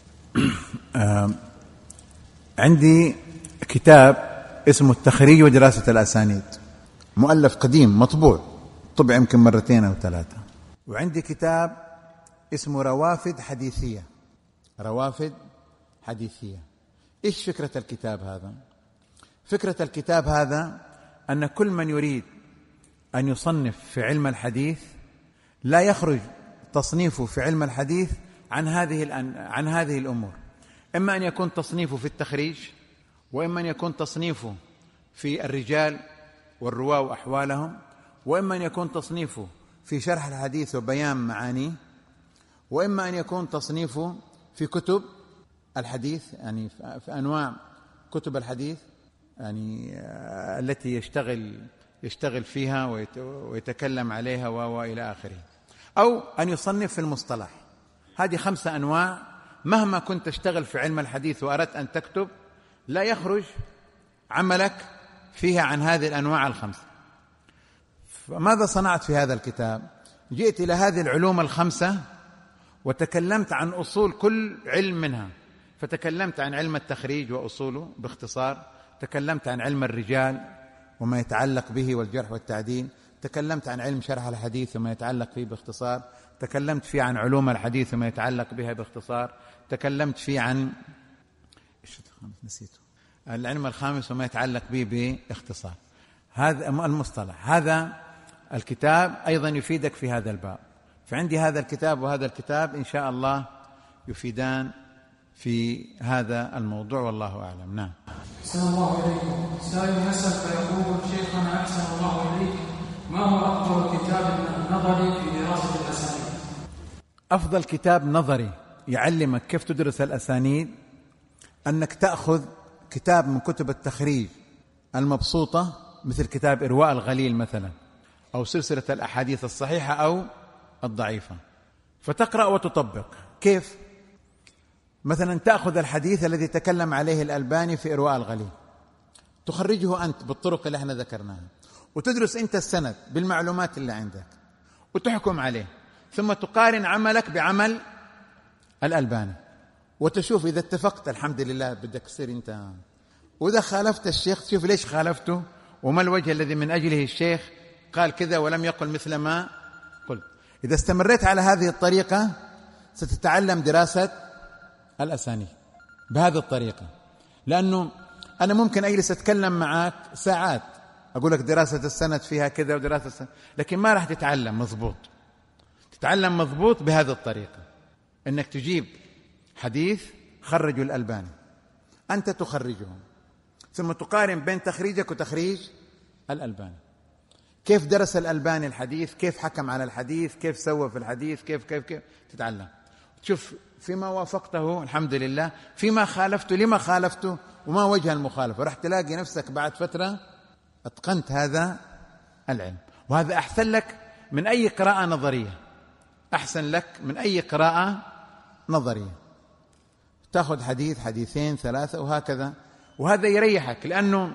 عندي كتاب اسمه التخريج ودراسة الأسانيد، مؤلف قديم مطبوع، طبع يمكن 2 أو 3. وعندي كتاب اسمه روافد حديثية. روافد حديثية. إيش فكرة الكتاب هذا؟ فكرة الكتاب هذا أن كل من يريد أن يصنف في علم الحديث لا يخرج تصنيفه في علم الحديث عن هذه الأمور. إما أن يكون تصنيفه في التخريج، وإما أن يكون تصنيفه في الرجال والرواة وأحوالهم، وإما أن يكون تصنيفه في شرح الحديث وبيان معانيه، وإما أن يكون تصنيفه في كتب الحديث، يعني في أنواع كتب الحديث يعني التي يشتغل فيها ويتكلم عليها وإلى آخره، أو أن يصنف في المصطلح. هذه 5 أنواع. مهما كنت تشتغل في علم الحديث وأردت أن تكتب لا يخرج عملك فيها عن هذه الأنواع ال5. فماذا صنعت في هذا الكتاب؟ جئت إلى هذه العلوم ال5 وتكلمت عن أصول كل علم منها. فتكلمت عن علم التخريج وأصوله باختصار، تكلمت عن علم الرجال وما يتعلق به والجرح والتعديل، تكلمت عن علم شرح الحديث وما يتعلق فيه باختصار، تكلمت فيه عن علوم الحديث وما يتعلق بها باختصار، تكلمت فيه عن العلم الخامس وما يتعلق به باختصار. هذا المصطلح. هذا الكتاب أيضا يفيدك في هذا الباب. فعندي هذا الكتاب وهذا الكتاب إن شاء الله يفيدان في هذا الموضوع، والله أعلم. نعم. أحسن الله إليكم. سائل يسأل فيقول: شيخنا أحسن الله إليك، ما هو أفضل كتاب نظري في دراسة الأسانيد؟ أفضل كتاب نظري يعلمك كيف تدرس الأسانيد أنك تأخذ كتاب من كتب التخريج المبسوطة، مثل كتاب إرواء الغليل مثلا، أو سلسلة الأحاديث الصحيحة أو الضعيفة، فتقرأ وتطبق. كيف؟ مثلا تأخذ الحديث الذي تكلم عليه الألباني في إرواء الغليل، تخرجه أنت بالطرق اللي احنا ذكرناها، وتدرس أنت السند بالمعلومات اللي عندك وتحكم عليه، ثم تقارن عملك بعمل الألباني وتشوف إذا اتفقت الحمد لله بدك تصير أنت، وإذا خالفت الشيخ تشوف ليش خالفته وما الوجه الذي من أجله الشيخ قال كذا ولم يقل مثل ما قلت. إذا استمريت على هذه الطريقة ستتعلم دراسة الأسانيد بهذه الطريقة. لأنه أنا ممكن أجلس أتكلم معك ساعات أقول لك دراسة السند فيها كذا ودراسة السند، لكن ما راح تتعلم مضبوط. تتعلم مضبوط بهذه الطريقة، إنك تجيب حديث خرجه الألباني، أنت تخرجه، ثم تقارن بين تخريجك وتخريج الألباني. كيف درس الألباني الحديث، كيف حكم على الحديث، كيف سوى في الحديث، كيف تتعلم. تشوف فيما وافقته الحمد لله، فيما خالفته لما خالفته وما وجه المخالفة، راح تلاقي نفسك بعد فترة أتقنت هذا العلم. وهذا أحسن لك من أي قراءة نظرية، أحسن لك من أي قراءة نظرية. تأخذ حديث حديثين 3 وهكذا، وهذا يريحك. لأنه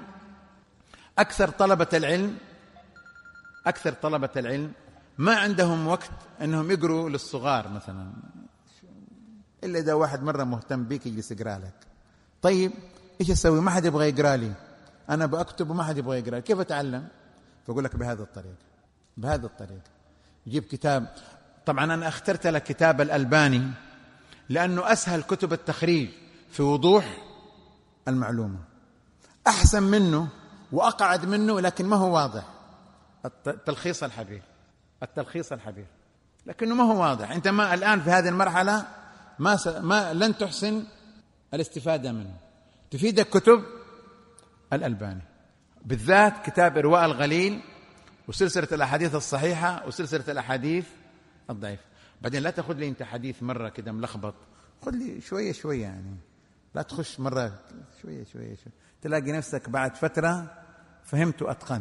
أكثر طلبة العلم ما عندهم وقت أنهم يقروا للصغار مثلا، إلا إذا واحد مرة مهتم بيك يجلس يقرأ لك. طيب إيش أسوي؟ ما حد يبغى يقرأ لي، أنا بأكتب وما حد يبغى يقرأ، كيف أتعلم؟ فأقول لك بهذه الطريقة يجيب كتاب. طبعا أنا اخترت لك كتاب الألباني لأنه أسهل كتب التخريج في وضوح المعلومة، أحسن منه وأقعد منه لكن ما هو واضح. التلخيص الحبير لكنه ما هو واضح. أنت ما الآن في هذه المرحلة ما لن تحسن الاستفادة منه. تفيدك كتب الألباني، بالذات كتاب إرواء الغليل وسلسلة الأحاديث الصحيحة وسلسلة الأحاديث الضعيفة. بعدين لا تأخذ لي أنت حديث مرة كده ملخبط، خذ لي شوية يعني، لا تخش مرة شوية تلاقي نفسك بعد فترة فهمت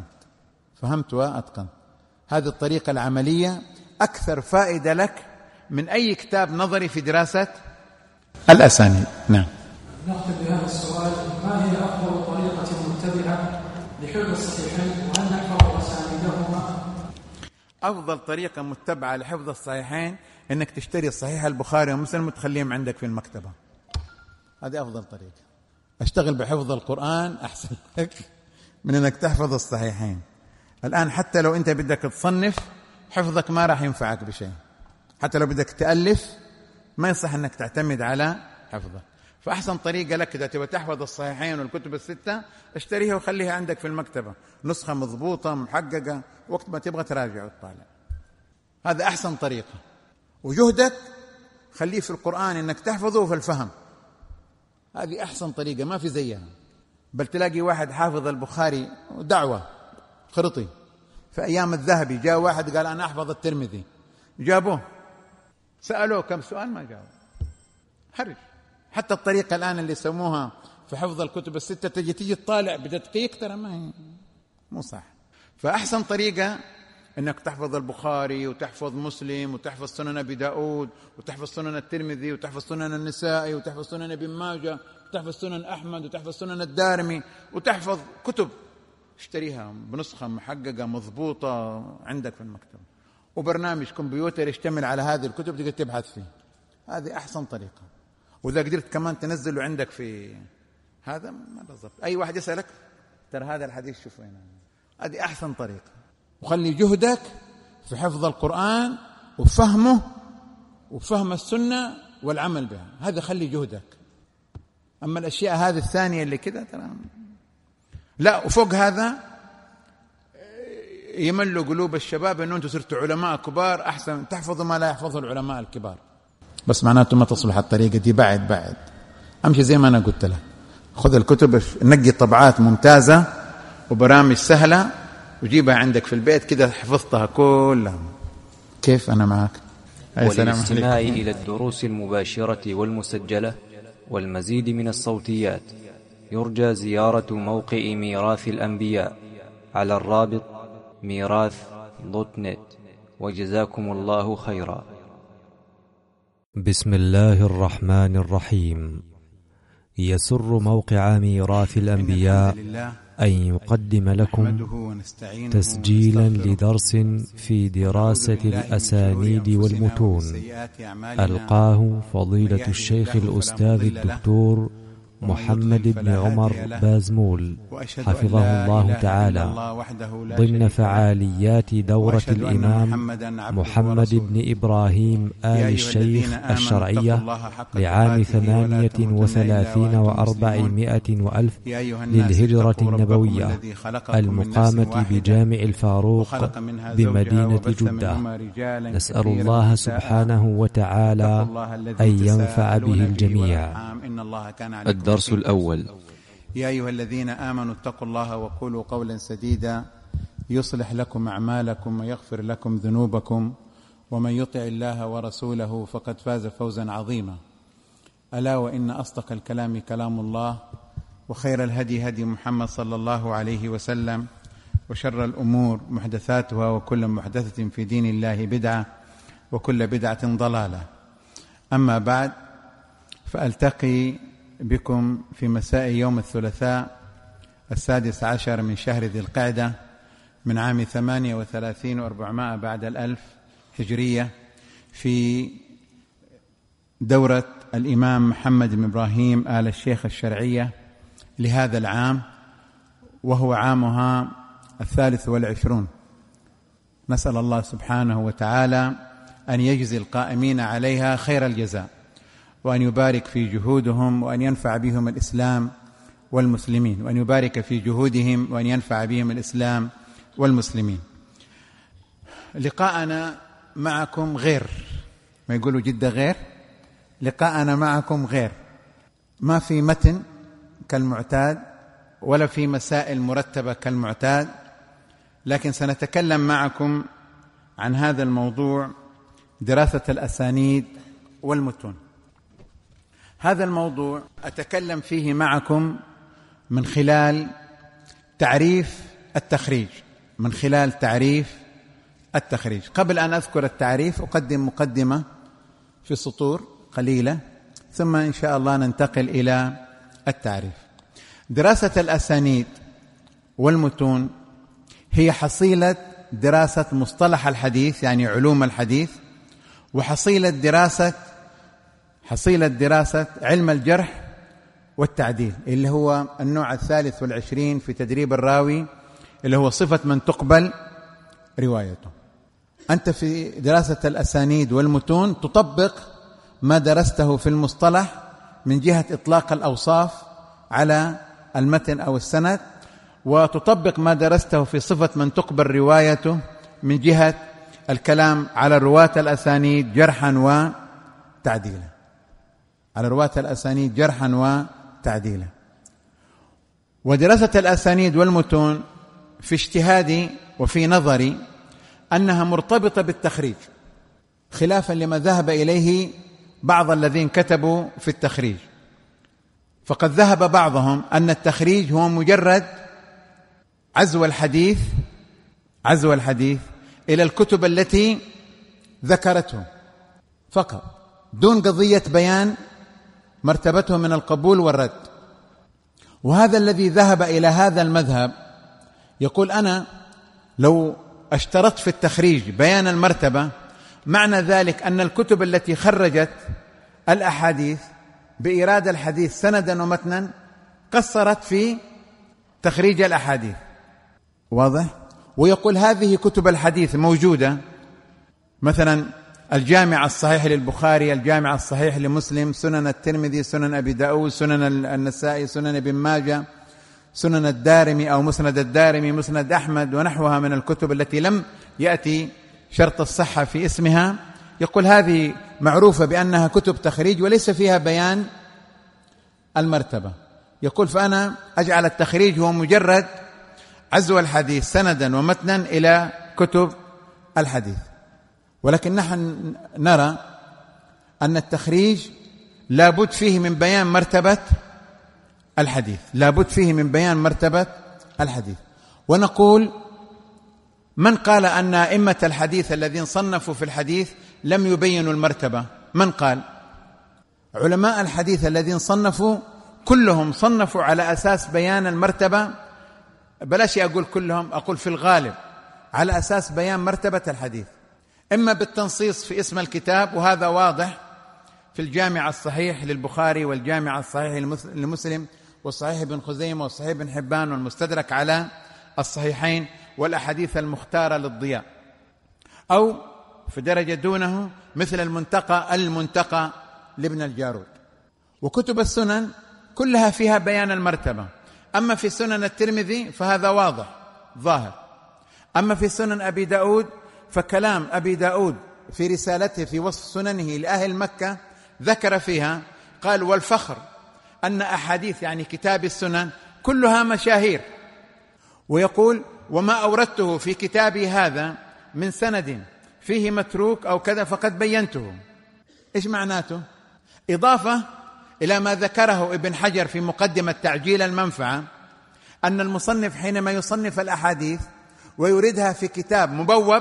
وأتقنت. هذه الطريقة العملية أكثر فائدة لك من أي كتاب نظري في دراسة الأسانيد. نعم. نختم بهذا السؤال: ما هي أفضل طريقة متبعة لحفظ الصحيحين، وهل نحفظ أسانيدهما؟ أفضل طريقة متبعة لحفظ الصحيحين إنك تشتري صحيح البخاري ومسلم وتخليهم عندك في المكتبة. هذه أفضل طريقة. أشتغل بحفظ القرآن أحسن لك من إنك تحفظ الصحيحين. الآن حتى لو أنت بدك تصنف، حفظك ما راح ينفعك بشيء. حتى لو بدك تألف ما يصح أنك تعتمد على حفظك. فأحسن طريقة لك إذا تبغى تحفظ الصحيحين والكتب الستة، اشتريها وخليها عندك في المكتبة، نسخة مضبوطة محققة، وقت ما تبغى تراجع وتطالع. هذا أحسن طريقة. وجهدك خليه في القرآن إنك تحفظه وفي الفهم. هذه أحسن طريقة ما في زيها. بل تلاقي واحد حافظ البخاري دعوة خرطي. في أيام الذهبي جاء واحد قال أنا أحفظ الترمذي، جابوه سألوه كم سؤال ما جاوب. حرج. حتى الطريقة الآن اللي يسموها في حفظ الكتب الستة تجي تطالع بتدقيق، ترى ما هي مو صح. فأحسن طريقة أنك تحفظ البخاري وتحفظ مسلم وتحفظ سنن أبي داود وتحفظ سنن الترمذي وتحفظ سنن النسائي وتحفظ سنن ابن ماجه وتحفظ سنن أحمد وتحفظ سنن الدارمي وتحفظ كتب، اشتريها بنسخة محققة مضبوطة عندك في المكتبة، وبرنامج كمبيوتر يشتمل على هذه الكتب تقدر تبحث فيه. هذه أحسن طريقة. وإذا قدرت كمان تنزله عندك في هذا ما بالضبط. أي واحد يسألك ترى هذا الحديث شوف وين، هذه أحسن طريقة. وخلي جهدك في حفظ القرآن وفهمه وفهم السنة والعمل بها. هذا خلي جهدك. أما الأشياء هذه الثانية اللي كده ترى لا. وفوق هذا يملوا قلوب الشباب أنه أنتم صرتوا علماء كبار، أحسن تحفظوا ما لا يحفظه العلماء الكبار. بس معناته ما تصلح الطريقة دي. بعد أمشي زي ما أنا قلت لك، خذ الكتب نقي طبعات ممتازة وبرامج سهلة وجيبها عندك في البيت كده حفظتها كلها. كيف؟ أنا معك. وللاستماع إلى الدروس المباشرة والمسجلة والمزيد من الصوتيات يرجى زيارة موقع ميراث الأنبياء على الرابط ميراث.net. وجزاكم الله خيرا. بسم الله الرحمن الرحيم. يسر موقع ميراث الأنبياء أن يقدم لكم تسجيلا لدرس في دراسة الأسانيد والمتون ألقاه فضيلة الشيخ الأستاذ الدكتور محمد بن عمر بازمول حفظه الله تعالى ضمن فعاليات دورة الإمام محمد بن إبراهيم آل الشيخ الشرعية لعام 38 و400 وألف للهجرة النبوية المقامة بجامع الفاروق بمدينة جدة. نسأل الله سبحانه وتعالى أن ينفع به الجميع. الدرس الأول: يا أيها الذين آمنوا اتقوا الله وقولوا قولا سديدا يصلح لكم أعمالكم ويغفر لكم ذنوبكم، ومن يطع الله ورسوله فقد فاز فوزا عظيما. ألا وإن أصدق الكلام كلام الله، وخير الهدي هدي محمد صلى الله عليه وسلم، وشر الأمور محدثاتها، وكل محدثة في دين الله بدعة، وكل بدعة ضلالة. أما بعد، فألتقي بكم في مساء يوم الثلاثاء 16 من شهر ذي القعدة من عام 38 و400 بعد الألف هجرية في دورة الإمام محمد بن إبراهيم آل الشيخ الشرعية لهذا العام، وهو عامها 23. نسأل الله سبحانه وتعالى أن يجزي القائمين عليها خير الجزاء، وأن يبارك في جهودهم، وأن ينفع بهم الإسلام والمسلمين، وأن يبارك في جهودهم وأن ينفع بهم الإسلام والمسلمين. لقاءنا معكم غير، ما يقولوا جدة غير، لقاءنا معكم غير. ما في متن كالمعتاد ولا في مسائل مرتبة كالمعتاد، لكن سنتكلم معكم عن هذا الموضوع: دراسة الأسانيد والمتون. هذا الموضوع أتكلم فيه معكم من خلال تعريف التخريج، من خلال تعريف التخريج. قبل أن أذكر التعريف أقدم مقدمة في سطور قليلة، ثم إن شاء الله ننتقل إلى التعريف. دراسة الأسانيد والمتون هي حصيلة دراسة مصطلح الحديث، يعني علوم الحديث، وحصيلة دراسة علم الجرح والتعديل، اللي هو النوع 23 في تدريب الراوي، اللي هو صفة من تقبل روايته. أنت في دراسة الأسانيد والمتون تطبق ما درسته في المصطلح من جهة إطلاق الأوصاف على المتن أو السند، وتطبق ما درسته في صفة من تقبل روايته من جهة الكلام على رواة الأسانيد جرحا وتعديلا، على رواة الأسانيد جرحا وتعديلا. ودراسة الأسانيد والمتون في اجتهادي وفي نظري أنها مرتبطة بالتخريج، خلافا لما ذهب إليه بعض الذين كتبوا في التخريج. فقد ذهب بعضهم أن التخريج هو مجرد عزو الحديث إلى الكتب التي ذكرته فقط، دون قضية بيان مرتبته من القبول والرد. وهذا الذي ذهب إلى هذا المذهب يقول أنا لو اشترطت في التخريج بيان المرتبة، معنى ذلك أن الكتب التي خرجت الأحاديث بإيراد الحديث سندا ومتنا قصرت في تخريج الأحاديث. واضح؟ ويقول هذه كتب الحديث موجودة، مثلا الجامع الصحيح للبخاري، الجامع الصحيح لمسلم، سنن الترمذي، سنن أبي داود، سنن النسائي، سنن ابن ماجه، سنن الدارمي أو مسند الدارمي، مسند أحمد، ونحوها من الكتب التي لم يأتي شرط الصحة في اسمها. يقول هذه معروفة بأنها كتب تخريج وليس فيها بيان المرتبة. يقول فأنا أجعل التخريج هو مجرد عزو الحديث سندا ومتنا إلى كتب الحديث. ولكن نحن نرى أن التخريج لابد فيه من بيان مرتبة الحديث، لابد فيه من بيان مرتبة الحديث. ونقول من قال أن أئمة الحديث الذين صنفوا في الحديث لم يبينوا المرتبة؟ من قال؟ علماء الحديث الذين صنفوا كلهم صنفوا على أساس بيان المرتبة، بلاش أقول كلهم، أقول في الغالب على أساس بيان مرتبة الحديث، إما بالتنصيص في اسم الكتاب، وهذا واضح في الجامع الصحيح للبخاري والجامع الصحيح لمسلم والصحيح ابن خزيمة والصحيح ابن حبان والمستدرك على الصحيحين والأحاديث المختارة للضياء، أو في درجة دونه مثل المنتقى لابن الجارود. وكتب السنن كلها فيها بيان المرتبة. أما في سنن الترمذي فهذا واضح ظاهر. أما في سنن أبي داود فكلام أبي داود في رسالته في وصف سننه لأهل مكة ذكر فيها، قال والفخر أن أحاديث يعني كتاب السنن كلها مشاهير. ويقول وما أوردته في كتابي هذا من سند فيه متروك أو كذا فقد بينته. إيش معناته؟ إضافة إلى ما ذكره ابن حجر في مقدمة تعجيل المنفعة، أن المصنف حينما يصنف الأحاديث ويردها في كتاب مبوب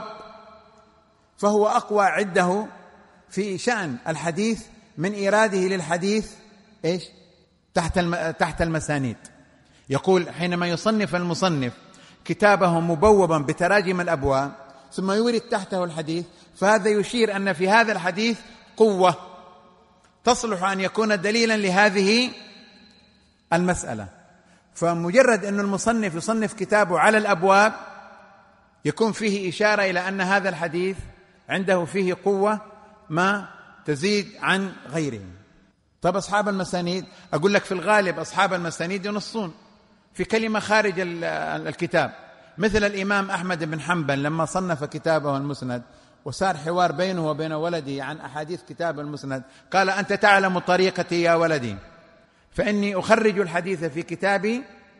فهو أقوى عنده في شأن الحديث من إيراده للحديث إيش؟ تحت المسانيد. يقول حينما يصنف المصنف كتابه مبوبا بتراجم الأبواب ثم يورد تحته الحديث، فهذا يشير أن في هذا الحديث قوة تصلح أن يكون دليلا لهذه المسألة. فمجرد أن المصنف يصنف كتابه على الأبواب يكون فيه إشارة إلى أن هذا الحديث عنده فيه قوة ما تزيد عن غيره. طب أصحاب المسانيد، أقول لك في الغالب أصحاب المسانيد ينصون في كلمة خارج الكتاب، مثل الإمام أحمد بن حنبل لما صنف كتابه المسند وصار حوار بينه وبين ولدي عن أحاديث كتاب المسند، قال أنت تعلم طريقتي يا ولدي، فإني أخرج الحديث في كتابي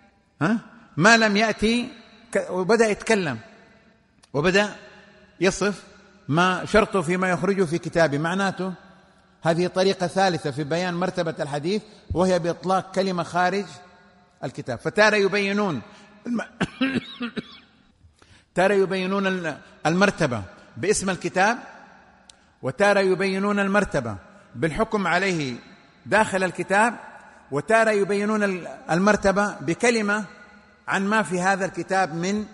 ما لم يأتي، وبدأ يتكلم وبدأ يصف ما شرطه فيما يخرجه في كتابي. معناته هذه طريقة ثالثة في بيان مرتبة الحديث، وهي بإطلاق كلمة خارج الكتاب. فتارة يبينون تارة يبينون المرتبة باسم الكتاب، وتارة يبينون المرتبة بالحكم عليه داخل الكتاب، وتارة يبينون المرتبة بكلمة عن ما في هذا الكتاب من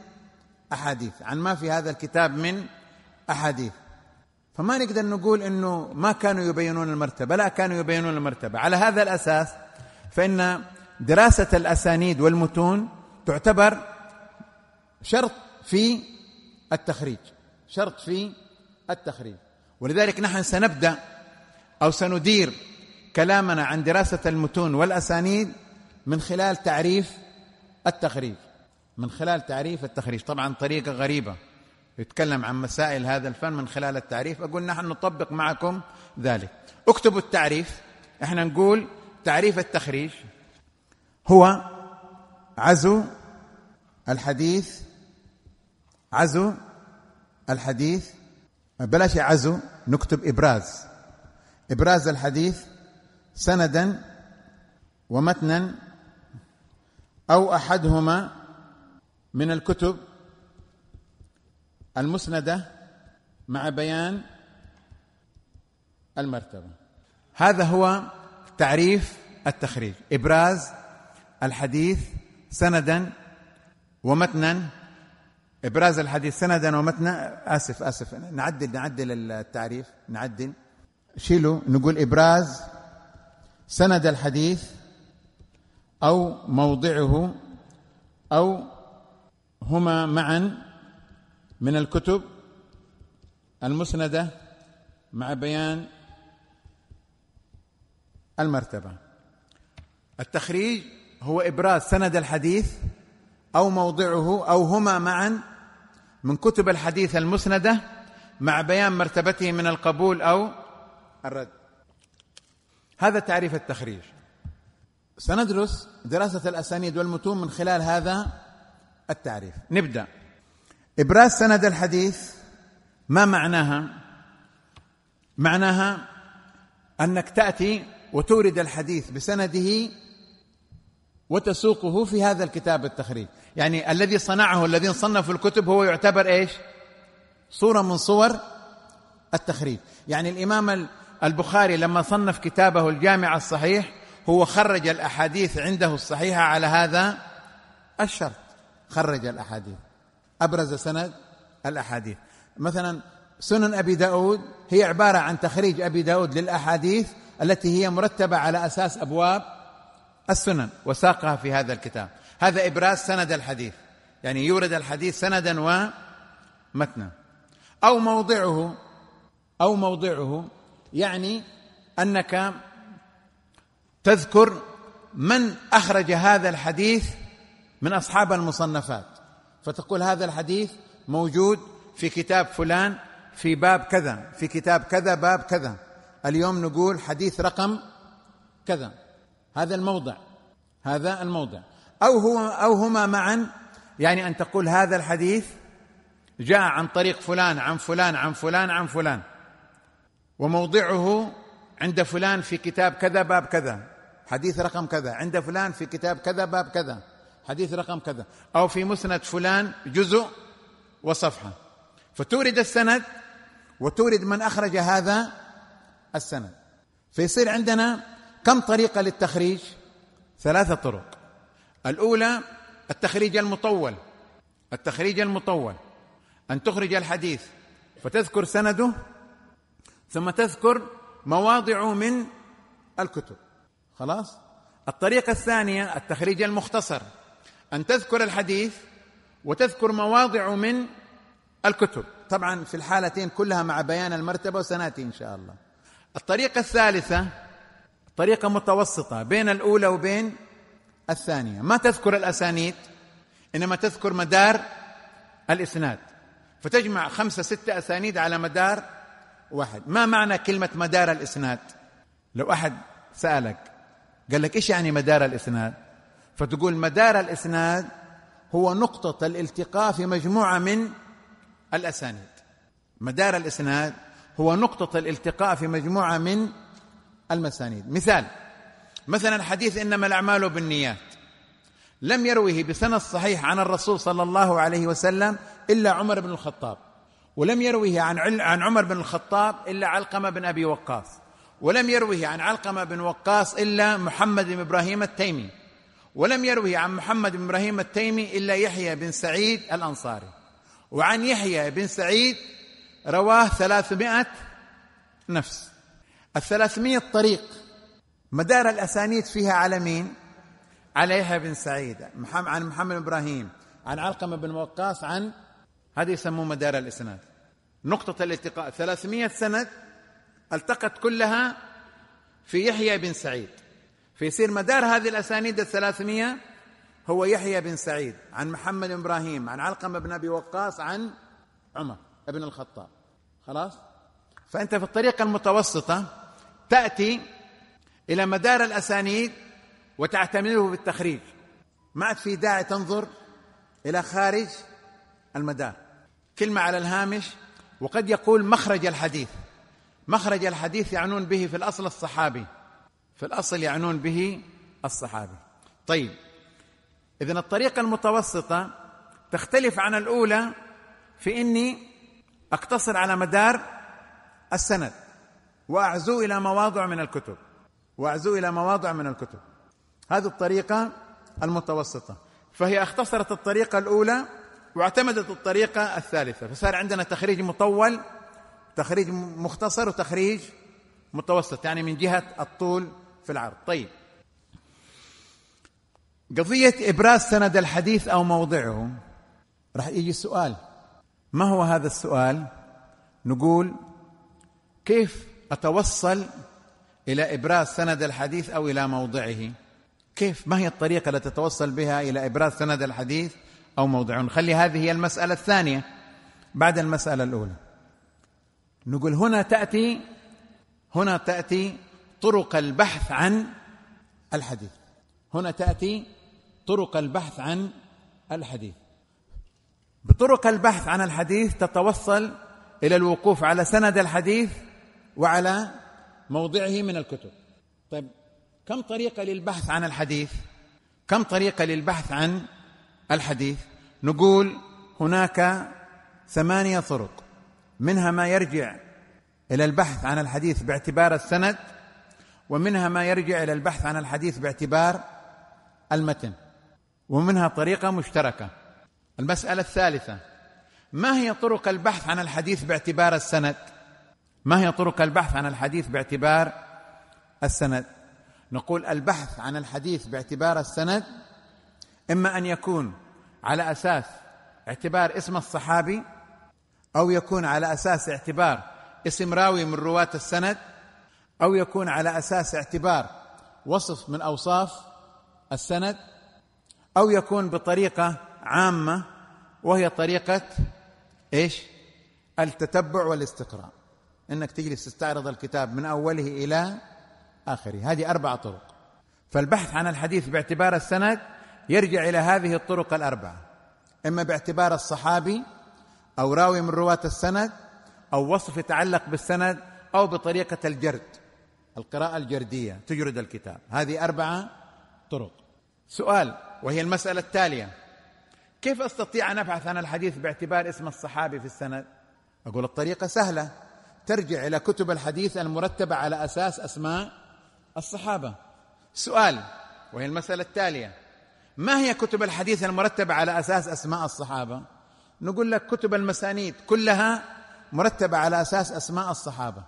أحاديث. فما نقدر نقول إنه ما كانوا يبينون المرتبة، لا، كانوا يبينون المرتبة. على هذا الأساس فإن دراسة الأسانيد والمتون تعتبر شرط في التخريج. ولذلك نحن سنبدأ أو سندير كلامنا عن دراسة المتون والأسانيد من خلال تعريف التخريج. طبعا طريقة غريبة يتكلم عن مسائل هذا الفن من خلال التعريف. أقول نحن نطبق معكم ذلك. اكتبوا التعريف. احنا نقول تعريف التخريج هو عزو الحديث، بلاش عزو، نكتب إبراز الحديث سندا ومتنا أو أحدهما من الكتب المسندة مع بيان المرتبة. هذا هو تعريف التخريج: إبراز الحديث سندا ومتنا. إبراز الحديث سندا ومتنا. آسف نعدل التعريف، شيلوا، نقول إبراز سند الحديث أو موضعه أو هما معا من الكتب المسندة مع بيان المرتبة. التخريج هو إبراز سند الحديث أو موضعه أو هما معا من كتب الحديث المسندة مع بيان مرتبته من القبول أو الرد. هذا تعريف التخريج. سندرس دراسة الأسانيد والمتون من خلال هذا التعريف. نبدأ. إبراز سند الحديث ما معناها؟ معناها أنك تأتي وتورد الحديث بسنده وتسوقه في هذا الكتاب التخريج. يعني الذي صنعه الذين صنفوا الكتب هو يعتبر إيش؟ صورة من صور التخريج. يعني الإمام البخاري لما صنف كتابه الجامع الصحيح هو خرج الأحاديث عنده الصحيحة على هذا الشرط، خرج الأحاديث، أبرز سند الأحاديث. مثلا سنن أبي داود هي عبارة عن تخريج أبي داود للأحاديث التي هي مرتبة على أساس أبواب السنن وساقها في هذا الكتاب. هذا إبراز سند الحديث، يعني يورد الحديث سندا ومتنا. أو موضعه يعني أنك تذكر من أخرج هذا الحديث من أصحاب المصنفات، فتقول هذا الحديث موجود في كتاب فلان في باب كذا، في كتاب كذا باب كذا، اليوم نقول حديث رقم كذا. هذا الموضع. أو هما معا، يعني أن تقول هذا الحديث جاء عن طريق فلان عن فلان عن فلان عن فلان، وموضعه عند فلان في كتاب كذا باب كذا، حديث رقم كذا، عند فلان في كتاب كذا باب كذا، حديث رقم كذا، أو في مسند فلان جزء وصفحة. فتورد السند وتورد من أخرج هذا السند. فيصير عندنا كم طريقة للتخريج؟ 3 طرق. الأولى التخريج المطول، أن تخرج الحديث فتذكر سنده ثم تذكر مواضع من الكتب، خلاص. الطريقة الثانية التخريج المختصر، أن تذكر الحديث وتذكر مواضع من الكتب، طبعا في الحالتين كلها مع بيان المرتبة وسناتي إن شاء الله. الطريقة الثالثة طريقة متوسطة بين الأولى وبين الثانية، ما تذكر الأسانيد إنما تذكر مدار الإسناد، فتجمع 5-6 أسانيد على مدار واحد. ما معنى كلمة مدار الإسناد؟ لو أحد سألك قال لك إيش يعني مدار الإسناد، فتقول مدار الإسناد هو نقطة الالتقاء في مجموعة من الأسانيد. مدار الإسناد هو نقطة الالتقاء في مجموعة من المسانيد. مثلا حديث إنما الأعمال بالنيات لم يروه بسند صحيح عن الرسول صلى الله عليه وسلم إلا عمر بن الخطاب، ولم يروه عن عمر بن الخطاب إلا علقمة بن أبي وقاص، ولم يروه عن علقمة بن وقاص إلا محمد بن إبراهيم التيمي، ولم يروه عن محمد بن إبراهيم التيمي إلا يحيى بن سعيد الأنصاري، وعن يحيى بن سعيد رواه 300 نفس. 300 طريق مدار الأسانيد فيها على مين؟ على يحيى بن سعيد، عن محمد بن إبراهيم، عن علقمة بن وقاص، عن هذا يسموه مدار الإسناد. نقطة الالتقاء 300 سند التقت كلها في يحيى بن سعيد، فيصير مدار هذه الأسانيد 300 هو يحيى بن سعيد عن محمد بن إبراهيم عن علقمة بن أبي وقاص عن عمر بن الخطاب. خلاص؟ فأنت في الطريقة المتوسطة تأتي إلى مدار الأسانيد وتعتمده بالتخريج، ما عاد في داعي تنظر إلى خارج المدار. كلمة على الهامش: وقد يقول مخرج الحديث. مخرج الحديث يعنون به في الأصل الصحابي، في الأصل يعنون به الصحابي. طيب، إذن الطريقة المتوسطة تختلف عن الأولى في إني أقتصر على مدار السند وأعزو إلى مواضع من الكتب، هذه الطريقة المتوسطة. فهي اختصرت الطريقة الأولى واعتمدت الطريقة الثالثة، فصار عندنا تخريج مطول، تخريج مختصر، وتخريج متوسط، يعني من جهة الطول في العرض. طيب، قضية إبراز سند الحديث أو موضعه، راح يجي سؤال. ما هو هذا السؤال؟ نقول: كيف أتوصل إلى إبراز سند الحديث أو إلى موضعه؟ كيف؟ ما هي الطريقة التي تتوصل بها إلى إبراز سند الحديث أو موضعه؟ نخلي هذه هي المسألة الثانية بعد المسألة الأولى. نقول هنا تأتي طرق البحث عن الحديث. بطرق البحث عن الحديث تتوصل إلى الوقوف على سند الحديث وعلى موضعه من الكتب. طيب، كم طريقة للبحث عن الحديث؟ نقول هناك 8 طرق، منها ما يرجع إلى البحث عن الحديث باعتبار السند، ومنها ما يرجع إلى البحث عن الحديث باعتبار المتن، ومنها طريقة مشتركة. المسألة الثالثة: ما هي طرق البحث عن الحديث باعتبار السند؟ نقول البحث عن الحديث باعتبار السند إما أن يكون على أساس اعتبار اسم الصحابي، أو يكون على أساس اعتبار اسم راوي من رواة السند، أو يكون على أساس اعتبار وصف من أوصاف السند، أو يكون بطريقة عامة وهي طريقة التتبع والاستقراء، إنك تجلس تستعرض الكتاب من أوله إلى آخره. هذه 4 طرق. فالبحث عن الحديث باعتبار السند يرجع إلى هذه الطرق 4، إما باعتبار الصحابي، أو راوي من رواة السند، أو وصف يتعلق بالسند، أو بطريقة الجرد، القراءة الجردية، تجرد الكتاب. هذه 4 طرق. سؤال، وهي المسألة التالية: كيف أستطيع أن أبحث عن الحديث باعتبار اسم الصحابي في السند؟ أقول الطريقة سهلة، ترجع إلى كتب الحديث المرتبة على أساس أسماء الصحابة. سؤال، وهي المسألة التالية: ما هي كتب الحديث المرتبة على أساس أسماء الصحابة؟ نقول لك كتب المسانيد كلها مرتبة على أساس أسماء الصحابة.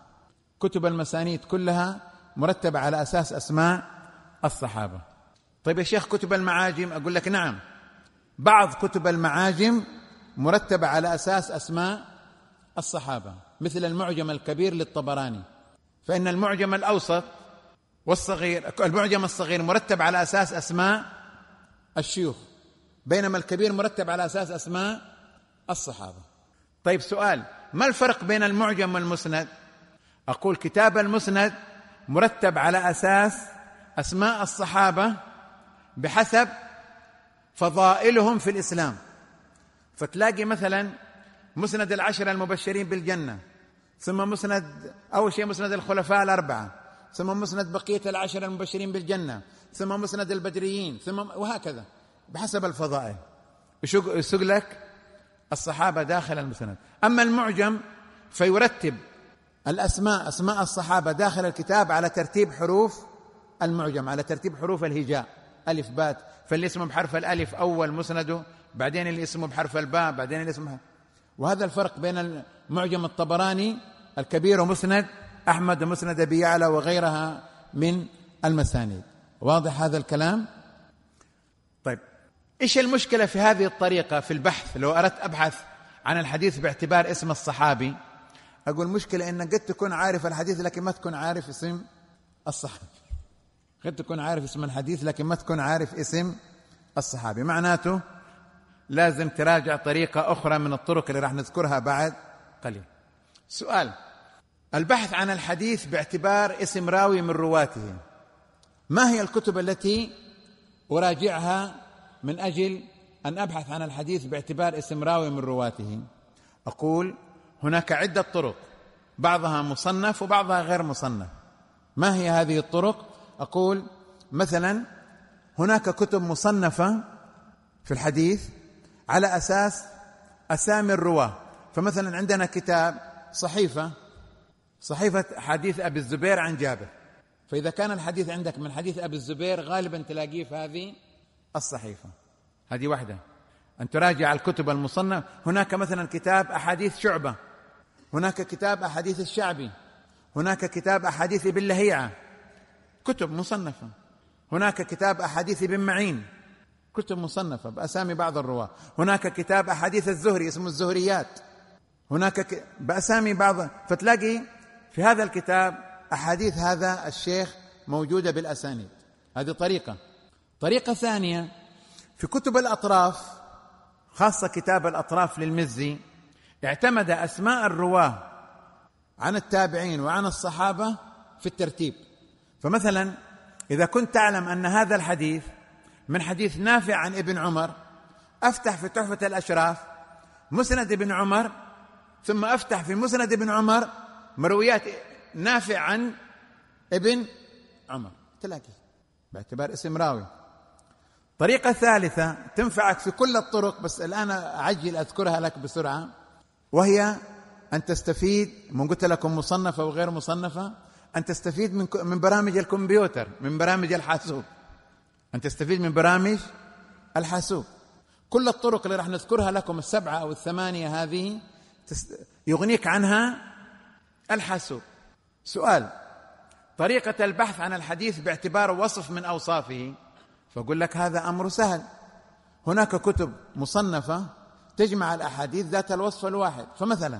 طيب يا شيخ، كتب المعاجم؟ أقول لك نعم، بعض كتب المعاجم مرتبة على أساس أسماء الصحابة، مثل المعجم الكبير للطبراني، فإن المعجم الأوسط المعجم الصغير مرتب على أساس أسماء الشيوخ، بينما الكبير مرتب على أساس أسماء الصحابة. طيب سؤال: ما الفرق بين المعجم والمسند؟ أقول كتاب المسند مرتب على أساس أسماء الصحابة بحسب فضائلهم في الإسلام، فتلاقي مثلا مسند ال10 المبشرين بالجنة، ثم أول شيء مسند الخلفاء ال4، ثم مسند بقية العشر المبشرين بالجنة، ثم مسند البدريين، ثم وهكذا بحسب الفضائل يسوق لك الصحابة داخل المسند. أما المعجم فيرتب الأسماء، أسماء الصحابة داخل الكتاب على ترتيب حروف المعجم، على ترتيب حروف الهجاء، ألف بات، فاللي اسمه بحرف الألف أول مسنده، بعدين اللي اسمه بحرف الباء، بعدين اللي اسمه. وهذا الفرق بين المعجم الطبراني الكبير ومسند أحمد ومسند أبي يعلى وغيرها من المسانيد. واضح هذا الكلام؟ طيب إيش المشكلة في هذه الطريقة في البحث؟ لو أردت أبحث عن الحديث باعتبار اسم الصحابي، أقول مشكلة إنك قد تكون عارف الحديث لكن ما تكون عارف اسم الصحابي، قد تكون عارف اسم الحديث لكن ما تكون عارف اسم الصحابي. معناته لازم تراجع طريقة أخرى من الطرق اللي راح نذكرها بعد قليل. سؤال: البحث عن الحديث باعتبار اسم راوي من رواته، ما هي الكتب التي أراجعها من أجل أن أبحث عن الحديث باعتبار اسم راوي من رواته؟ أقول هناك عدة طرق، بعضها مصنف وبعضها غير مصنف. ما هي هذه الطرق؟ أقول مثلا هناك كتب مصنفة في الحديث على أساس أسامي الرواة، فمثلا عندنا كتاب صحيفة حديث أبي الزبير عن جابر، فإذا كان الحديث عندك من حديث أبي الزبير غالبا تلاقيه في هذه الصحيفة. هذه واحدة، أن تراجع الكتب المصنفة. هناك مثلا كتاب أحاديث شعبة، هناك كتاب أحاديث الشعبي، هناك كتاب أحاديث ابن لهيعة، كتب مصنفة. هناك كتاب أحاديث ابن معين، كتب مصنفة بأسامي بعض الرواة. هناك كتاب أحاديث الزهري اسمه الزهريات، هناك بأسامي بعض، فتلاقي في هذا الكتاب أحاديث هذا الشيخ موجودة بالأسانيد. هذه طريقة ثانية في كتب الأطراف، خاصة كتاب الأطراف للمزي، اعتمد أسماء الرواة عن التابعين وعن الصحابة في الترتيب. فمثلا إذا كنت تعلم أن هذا الحديث من حديث نافع عن ابن عمر، أفتح في تحفة الأشراف مسند ابن عمر، ثم أفتح في مسند ابن عمر مرويات نافع عن ابن عمر، تلاقي باعتبار اسم راوي. طريقة ثالثة تنفعك في كل الطرق، بس الآن أعجل أذكرها لك بسرعة، وهي أن تستفيد من قلت لكم مصنفة وغير مصنفة، أن تستفيد من برامج الكمبيوتر، من برامج الحاسوب، أن تستفيد من برامج الحاسوب. كل الطرق اللي راح نذكرها لكم السبعة أو الثمانية هذه يغنيك عنها الحاسوب. سؤال: طريقة البحث عن الحديث باعتبار وصف من أوصافه، فأقول لك هذا أمر سهل. هناك كتب مصنفة تجمع الأحاديث ذات الوصف الواحد، فمثلا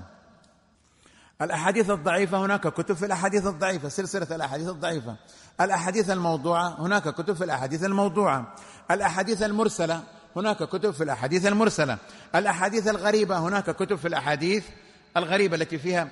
الأحاديث الضعيفة هناك كتب في الأحاديث الضعيفة، سلسلة الأحاديث الضعيفة. الأحاديث الموضوعة هناك كتب في الأحاديث الموضوعة. الأحاديث المرسلة هناك كتب في الأحاديث المرسلة. الأحاديث الغريبة هناك كتب في الأحاديث الغريبة التي فيها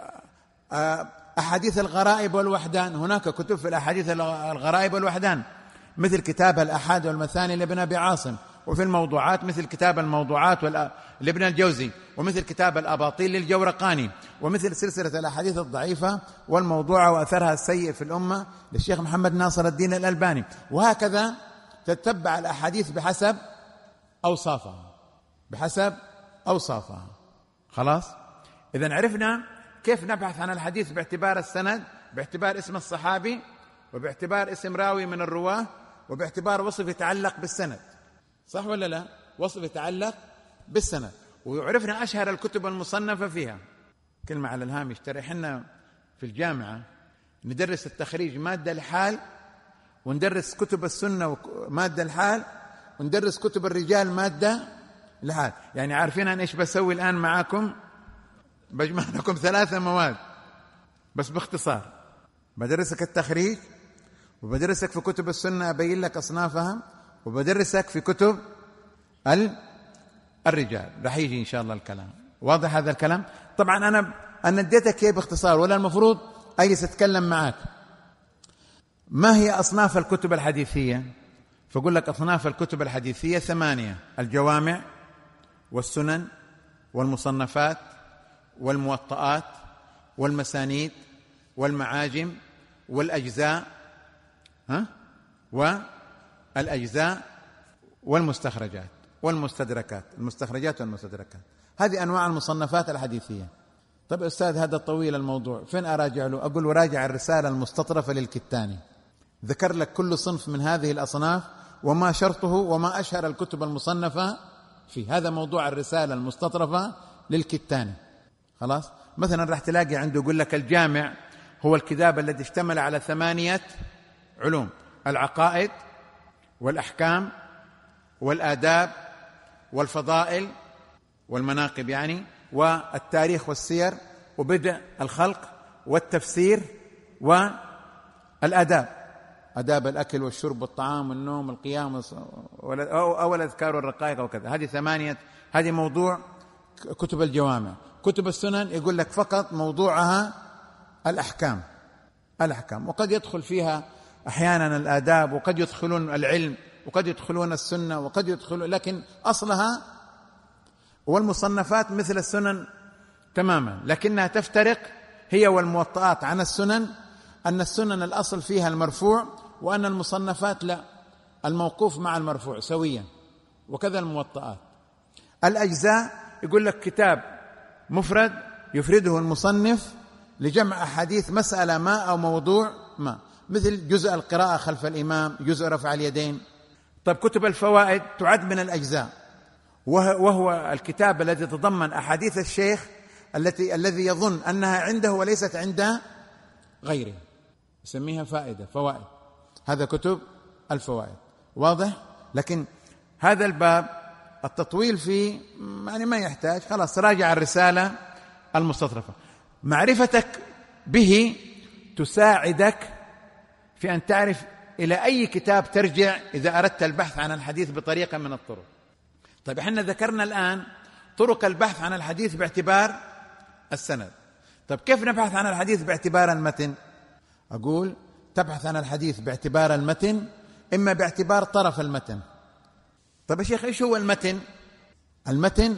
أحاديث الغرائب والوحدان، هناك كتب في الأحاديث الغرائب والوحدان، مثل كتاب الأحاد والمثاني لابن أبي عاصم. وفي الموضوعات مثل كتاب الموضوعات لابن الجوزي، ومثل كتاب الأباطيل للجورقاني، ومثل سلسلة الأحاديث الضعيفة والموضوعة وأثرها السيء في الأمة للشيخ محمد ناصر الدين الألباني. وهكذا تتبع الأحاديث بحسب أوصافها. خلاص؟ إذن عرفنا كيف نبحث عن الحديث باعتبار السند، باعتبار اسم الصحابي، وباعتبار اسم راوي من الرواة، وباعتبار وصف يتعلق بالسند. صح ولا لا؟ وصف يتعلق بالسند. وعرفنا أشهر الكتب المصنفة فيها. كلمة على الهامش، ترى احنا في الجامعة ندرس التخريج مادة الحال، وندرس كتب السنة مادة الحال، وندرس كتب الرجال مادة الحال. يعني عارفين أنا إيش بسوي الآن معاكم؟ بجمع لكم 3 مواد بس باختصار. بدرسك التخريج، وبدرسك في كتب السنة أبين لك أصنافها، وبدرسك في كتب الرجال. رح يجي إن شاء الله الكلام. واضح هذا الكلام؟ طبعا أنا اديتك إياه باختصار، ولا المفروض أجلس أتكلم معك. ما هي أصناف الكتب الحديثية؟ فأقول لك أصناف الكتب الحديثية 8: الجوامع، والسنن، والمصنفات، والموطئات، والمسانيد، والمعاجم، والأجزاء والأجزاء والمستخرجات والمستدركات، المستخرجات والمستدركات. هذه أنواع المصنفات الحديثية. طيب أستاذ هذا طويل الموضوع، فين أراجع له؟ أقول وراجع الرسالة المستطرفة للكتاني، ذكر لك كل صنف من هذه الأصناف وما شرطه وما أشهر الكتب المصنفة فيه. هذا موضوع الرسالة المستطرفة للكتاني. خلاص. مثلا راح تلاقي عنده يقول لك الجامع هو الكتاب الذي اشتمل على 8 علوم: العقائد والأحكام والآداب والفضائل والمناقب يعني، والتاريخ والسير وبدء الخلق والتفسير والآداب، آداب الأكل والشرب والطعام والنوم والقيام أو الأذكار والرقائق وكذا. هذه 8. هذه موضوع كتب الجوامع. كتب السنن يقول لك فقط موضوعها الأحكام، وقد يدخل فيها أحيانا الآداب، وقد يدخلون العلم، وقد يدخلون السنة، وقد يدخلون، لكن أصلها. والمصنفات مثل السنن تماما، لكنها تفترق هي والموطئات عن السنن، أن السنن الأصل فيها المرفوع، وأن المصنفات لا، الموقوف مع المرفوع سويا، وكذا الموطئات. الأجزاء يقول لك كتاب مفرد يفرده المصنف لجمع أحاديث مسألة ما أو موضوع ما، مثل جزء القراءة خلف الإمام، جزء رفع اليدين. طيب كتب الفوائد تعد من الأجزاء، وهو الكتاب الذي تضمن أحاديث الشيخ الذي يظن أنها عنده وليست عند غيره، يسميها فوائد. هذا كتب الفوائد. واضح؟ لكن هذا الباب التطويل فيه يعني ما يحتاج، خلاص راجع الرسالة المستطرفة. معرفتك به تساعدك في أن تعرف إلى أي كتاب ترجع إذا أردت البحث عن الحديث بطريقة من الطرق. طيب احنا ذكرنا الآن طرق البحث عن الحديث باعتبار السند. طيب كيف نبحث عن الحديث باعتبار المتن؟ أقول تبحث عن الحديث باعتبار المتن، إما باعتبار طرف المتن. طيب يا شيخ إيش هو المتن؟ المتن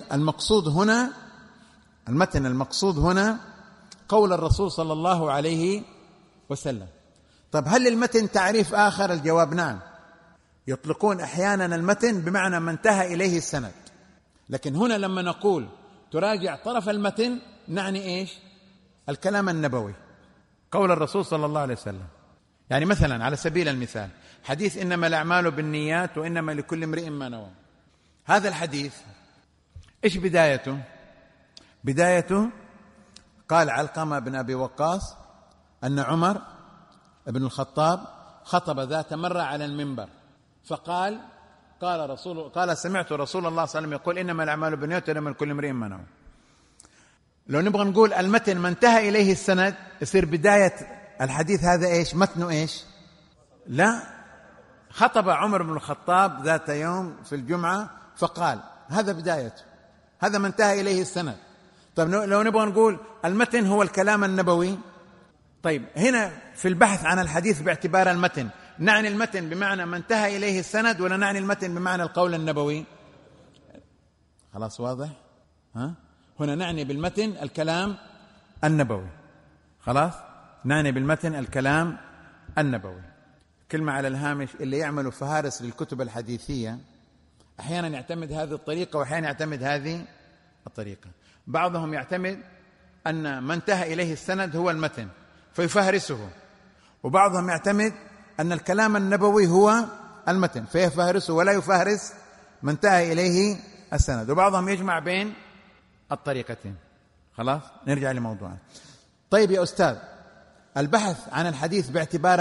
المقصود هنا قول الرسول صلى الله عليه وسلم. طيب هل المتن تعريف آخر؟ الجواب نعم. يطلقون أحيانا المتن بمعنى ما انتهى إليه السند، لكن هنا لما نقول تراجع طرف المتن نعني إيش؟ الكلام النبوي، قول الرسول صلى الله عليه وسلم. يعني مثلا على سبيل المثال حديث إنما الأعمال بالنيات وإنما لكل امرئ ما نوى. هذا الحديث إيش بدايته؟ بدايته قال علقمة بن أبي وقاص أن عمر بن الخطاب خطب ذات مرة على المنبر، فقال سمعت رسول الله صلى الله عليه وسلم يقول إنما الأعمال بالنيات وإنما لكل امرئ ما نوى. لو نبغى نقول المتن ما انتهى إليه السند، يصير بداية الحديث هذا إيش؟ متنه إيش؟ لا، خطب عمر بن الخطاب ذات يوم في الجمعة فقال هذا بدايته، هذا ما انتهى إليه السند. طيب لو نبغى نقول المتن هو الكلام النبوي، طيب هنا في البحث عن الحديث باعتبار المتن نعني المتن بمعنى ما انتهى إليه السند، ولا نعني المتن بمعنى القول النبوي؟ خلاص واضح؟ هنا نعني بالمتن الكلام النبوي. خلاص نعني بالمتن الكلام النبوي. كلمة على الهامش: اللي يعملوا فهارس للكتب الحديثية أحيانا يعتمد هذه الطريقة وأحيانا يعتمد هذه الطريقة. بعضهم يعتمد أن ما انتهى إليه السند هو المتن فيفهرسه، وبعضهم يعتمد أن الكلام النبوي هو المتن فيفهرسه ولا يفهرس ما انتهى إليه السند، وبعضهم يجمع بين الطريقتين. خلاص نرجع لموضوعنا. طيب يا أستاذ، البحث عن الحديث باعتبار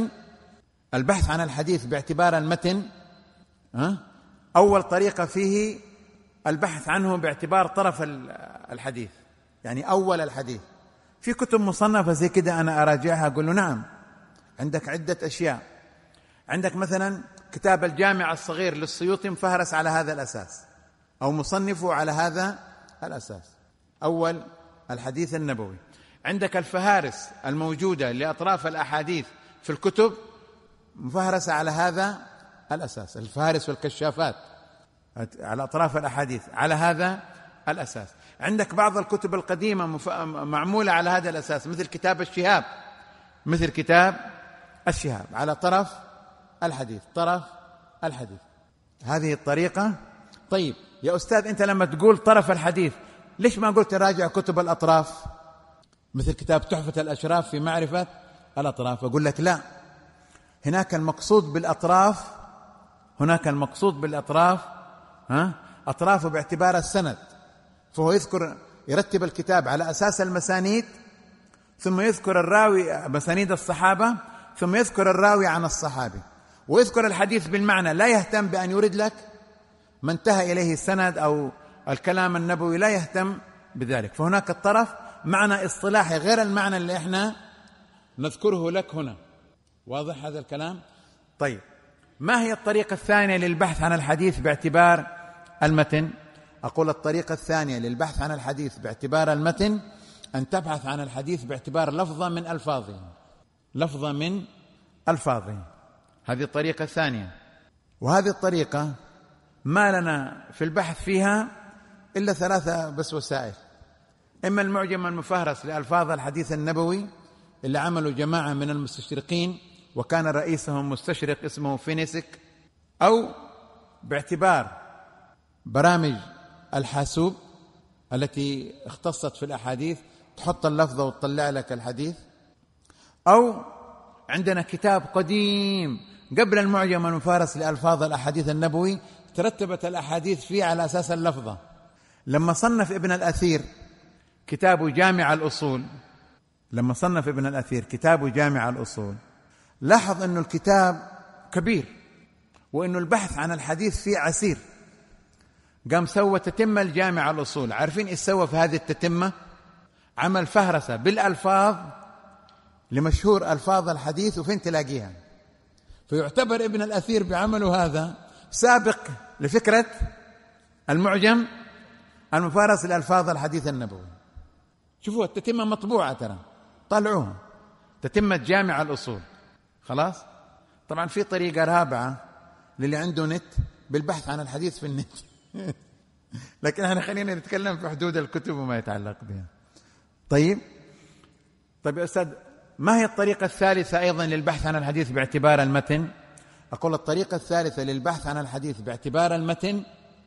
المتن، أول طريقة فيه البحث عنه باعتبار طرف الحديث، يعني أول الحديث. في كتب مصنفة زي كده أنا أراجعها أقول له نعم عندك عدة أشياء. عندك مثلا كتاب الجامع الصغير للسيوطي مفهرس على هذا الأساس، أو مصنفه على هذا الأساس، أول الحديث النبوي. عندك الفهارس الموجودة لأطراف الأحاديث في الكتب مفهرسة على هذا الأساس، الفهارس والكشافات على أطراف الأحاديث على هذا الأساس. عندك بعض الكتب القديمة معمولة على هذا الأساس، مثل كتاب الشهاب مثل كتاب الشهاب على طرف الحديث، طرف الحديث، هذه الطريقة. طيب يا أستاذ أنت لما تقول طرف الحديث ليش ما قلت راجع كتب الأطراف مثل كتاب تحفة الأشراف في معرفة الأطراف؟ أقول لك لا، هناك المقصود بالأطراف، هناك المقصود بالأطراف أطرافه باعتبار السند، فهو يذكر يرتب الكتاب على أساس المسانيد، ثم يذكر الراوي مسانيد الصحابة، ثم يذكر الراوي عن الصحابي، ويذكر الحديث بالمعنى، لا يهتم بأن يورد لك ما انتهى إليه السند أو الكلام النبوي، لا يهتم بذلك. فهناك الطرف معنى اصطلاحي غير المعنى اللي احنا نذكره لك هنا. واضح هذا الكلام؟ طيب ما هي الطريقة الثانية للبحث عن الحديث باعتبار المتن؟ أقول الطريقة الثانية للبحث عن الحديث باعتبار المتن أن تبحث عن الحديث باعتبار لفظة من ألفاظه، لفظة من ألفاظه، هذه الطريقة الثانية. وهذه الطريقة ما لنا في البحث فيها إلا ثلاثة بس وسائل: إما المعجم المفهرس لألفاظ الحديث النبوي اللي عملوا جماعة من المستشرقين وكان رئيسهم مستشرق اسمه فينيسك، أو باعتبار برامج الحاسوب التي اختصت في الأحاديث تحط اللفظة وتطلع لك الحديث، أو عندنا كتاب قديم قبل المعجم المفهرس لألفاظ الأحاديث النبوي ترتبت الأحاديث فيه على أساس اللفظة. لما صنف ابن الأثير كتاب جامع الأصول، لما صنف ابن الأثير كتاب جامع الأصول، لاحظ أنه الكتاب كبير وأنه البحث عن الحديث فيه عسير، قام سوى تتمة الجامع الأصول. عارفين إيش سوى في هذه التتمة؟ عمل فهرسة بالألفاظ لمشهور ألفاظ الحديث وفين تلاقيها. فيعتبر ابن الأثير بعمله هذا سابق لفكرة المعجم المفهرس لألفاظ الحديث النبوي. شوفوا التتمة مطبوعة، ترى طلعوها، تتمة جامع الأصول. خلاص. طبعا في طريقة رابعة للي عنده نت بالبحث عن الحديث في النت لكن احنا خلينا نتكلم في حدود الكتب وما يتعلق بها. طيب يا أستاذ ما هي الطريقة الثالثة أيضا للبحث عن الحديث باعتبار المتن؟ أقول الطريقة الثالثة للبحث عن الحديث باعتبار المتن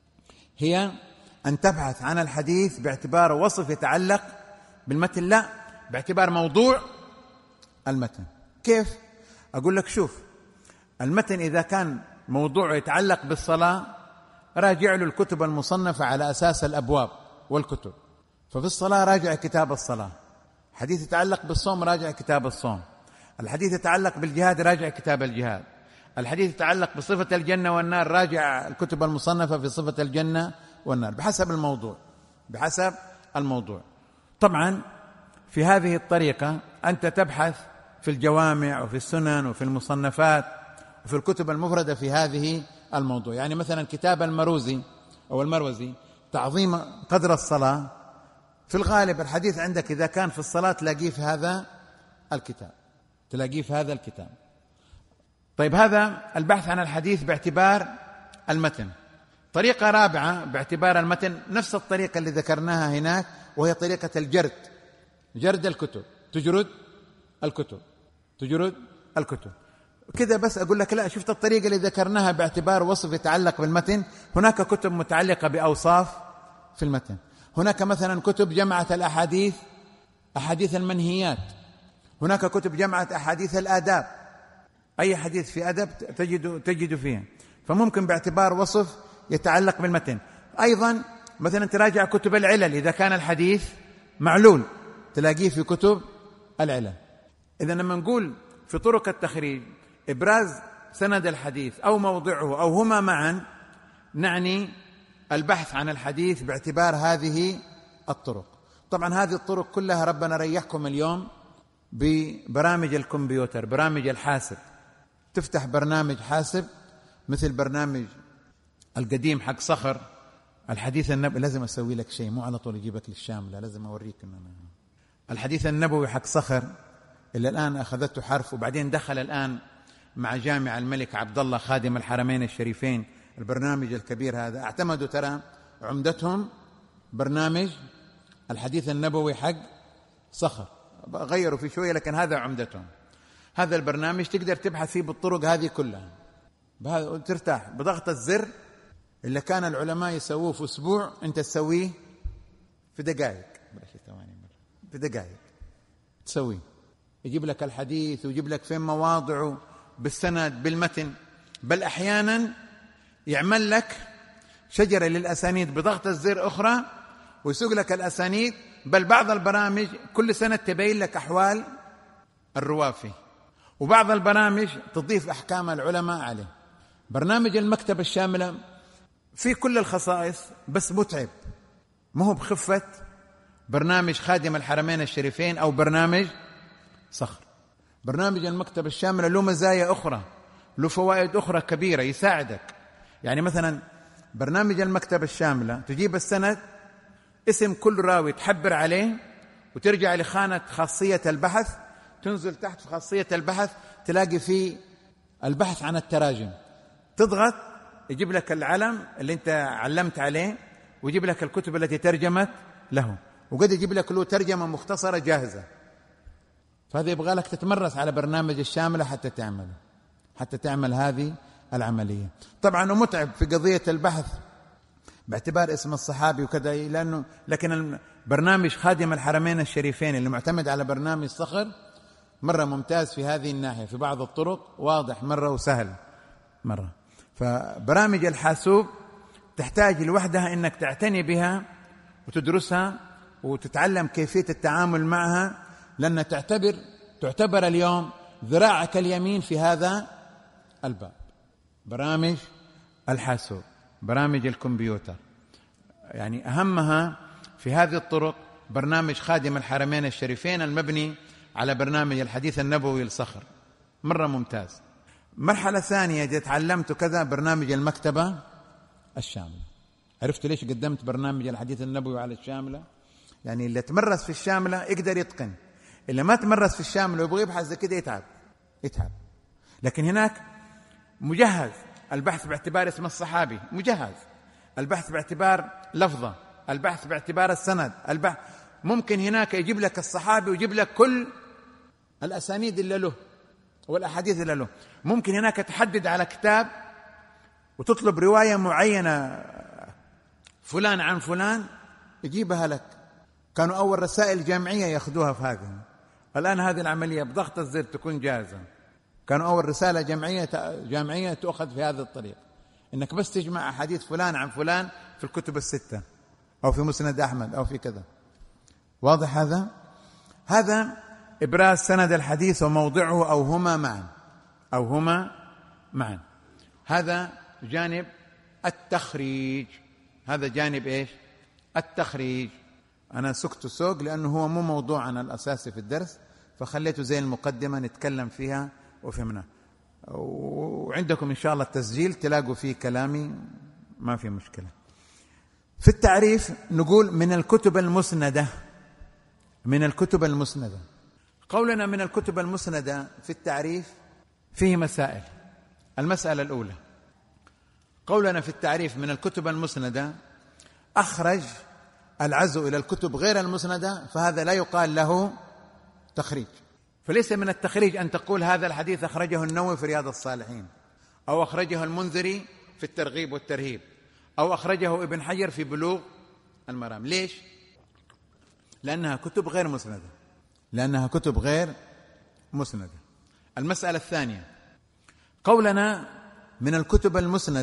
هي أن تبحث عن الحديث باعتبار وصف يتعلق بالمتن، لا باعتبار موضوع المتن. كيف؟ أقول لك شوف، المتن إذا كان موضوع يتعلق بالصلاة راجع له الكتب المصنفة على أساس الأبواب والكتب، ففي الصلاة راجع كتاب الصلاة، حديث يتعلق بالصوم راجع كتاب الصوم، الحديث يتعلق بالجهاد راجع كتاب الجهاد، الحديث يتعلق بصفة الجنة والنار راجع الكتب المصنفة في صفة الجنة والنار، بحسب الموضوع، بحسب الموضوع. طبعا في هذه الطريقة أنت تبحث في الجوامع وفي السنن وفي المصنفات وفي الكتب المفردة في هذه الموضوع. يعني مثلا كتاب المروزي أو المروزي تعظيم قدر الصلاة، في الغالب الحديث عندك إذا كان في الصلاة تلاقيه في هذا الكتاب، تلاقيه في هذا الكتاب. طيب هذا البحث عن الحديث باعتبار المتن. طريقة رابعة باعتبار المتن نفس الطريقة اللي ذكرناها هناك، وهي طريقة الجرد، جرد الكتب، تجرد الكتب، تجرد الكتب كذا. بس أقول لك لا، شفت الطريقة اللي ذكرناها باعتبار وصف يتعلق بالمتن، هناك كتب متعلقة بأوصاف في المتن، هناك مثلا كتب جمعت الأحاديث، أحاديث المنهيات، هناك كتب جمعت أحاديث الآداب، أي حديث في أدب تجد فيها، فممكن باعتبار وصف يتعلق بالمتن. أيضا مثلا تراجع كتب العلل، إذا كان الحديث معلول تلاقيه في كتب العلل. إذا لما نقول في طرق التخريج إبراز سند الحديث أو موضعه أو هما معا، نعني البحث عن الحديث باعتبار هذه الطرق. طبعا هذه الطرق كلها ربنا ريحكم اليوم ببرامج الكمبيوتر، برامج الحاسب، تفتح برنامج حاسب مثل برنامج القديم حق صخر الحديث النبوي. لازم أسوي لك شيء، مو على طول أجيبك للشاملة، لازم أوريك إنه الحديث النبوي حق صخر اللي الآن أخذته حرف، وبعدين دخل الآن مع جامع الملك عبد الله خادم الحرمين الشريفين البرنامج الكبير هذا. اعتمدوا ترى عمدتهم برنامج الحديث النبوي حق صخر، غيروا فيه شوية لكن هذا عمدتهم. هذا البرنامج تقدر تبحث فيه بالطرق هذه كلها، ترتاح بضغط الزر. اللي كان العلماء يسووه في أسبوع أنت تسويه في دقائق، في دقائق تسويه. يجيب لك الحديث ويجيب لك فين مواضعه بالسند بالمتن، بل أحيانا يعمل لك شجرة للأسانيد بضغط الزر أخرى ويسوق لك الأسانيد. بل بعض البرامج كل سنة تبين لك أحوال الرواة فيه، وبعض البرامج تضيف أحكام العلماء عليه. برنامج المكتبة الشاملة فيه كل الخصائص بس متعب، ما هو بخفة برنامج خادم الحرمين الشريفين أو برنامج صخر. برنامج المكتبة الشاملة له مزايا أخرى، له فوائد أخرى كبيرة يساعدك. يعني مثلا برنامج المكتبة الشاملة تجيب السند، اسم كل راوي تحبر عليه، وترجع لخانة خاصية البحث، تنزل تحت في خاصية البحث تلاقي فيه البحث عن التراجم، تضغط يجيب لك العلم اللي انت علمت عليه، ويجيب لك الكتب التي ترجمت له، وقد يجيب لك له ترجمة مختصرة جاهزة. فهذا يبغى لك تتمرس على برنامج الشاملة حتى تعمل هذه العملية. طبعا متعب في قضية البحث باعتبار اسم الصحابي وكذا، لكن برنامج خادم الحرمين الشريفين اللي معتمد على برنامج صخر مرة ممتاز في هذه الناحية، في بعض الطرق واضح مرة وسهل مرة. فبرامج الحاسوب تحتاج لوحدها انك تعتني بها وتدرسها وتتعلم كيفية التعامل معها، لأنها تعتبر اليوم ذراعك اليمين في هذا الباب. برامج الحاسوب، برامج الكمبيوتر، يعني أهمها في هذه الطرق برنامج خادم الحرمين الشريفين المبني على برنامج الحديث النبوي الصخر، مرة ممتاز. مرحلة ثانية إذا تعلمت كذا برنامج المكتبة الشاملة. عرفت ليش قدمت برنامج الحديث النبوي على الشاملة؟ يعني اللي تمرس في الشاملة يقدر يتقن، اللي ما تمرس في الشاملة ويبغى يبحث زي كده يتعب. لكن هناك مجهز البحث باعتبار اسم الصحابي، مجهز البحث باعتبار لفظة، البحث باعتبار السند، البحث ممكن هناك يجيب لك الصحابي ويجيب لك كل الأسانيد اللي له والأحاديث اللي له. ممكن هناك تحدد على كتاب وتطلب رواية معينة فلان عن فلان يجيبها لك. كانوا أول رسائل جامعية يأخذوها في هذه، الآن هذه العملية بضغط الزر تكون جاهزة. كانوا أول رسالة جامعية تأخذ في هذه الطريقة، إنك بس تجمع أحاديث فلان عن فلان في الكتب الستة أو في مسند أحمد أو في كذا. واضح هذا إبراز سند الحديث وموضعه أو هما معا. هذا جانب التخريج. هذا جانب إيش؟ التخريج. أنا سكت سوق لأنه هو مو موضوعنا الأساسي في الدرس، فخليته زي المقدمة نتكلم فيها وفهمنا. وعندكم إن شاء الله التسجيل تلاقوا فيه كلامي، ما في مشكلة. في التعريف نقول من الكتب المسندة. قولنا من الكتب المسندة في التعريف فيه مسائل. المسألة الأولى، قولنا في التعريف من الكتب المسندة أخرج العزو إلى الكتب غير المسندة، فهذا لا يقال له تخريج. فليس من التخريج أن تقول هذا الحديث أخرجه النووي في رياض الصالحين، أو أخرجه المنذري في الترغيب والترهيب، أو أخرجه ابن حجر في بلوغ المرام. ليش؟ لأنها كتب غير مسندة. المسألة الثانية، قولنا من الكتب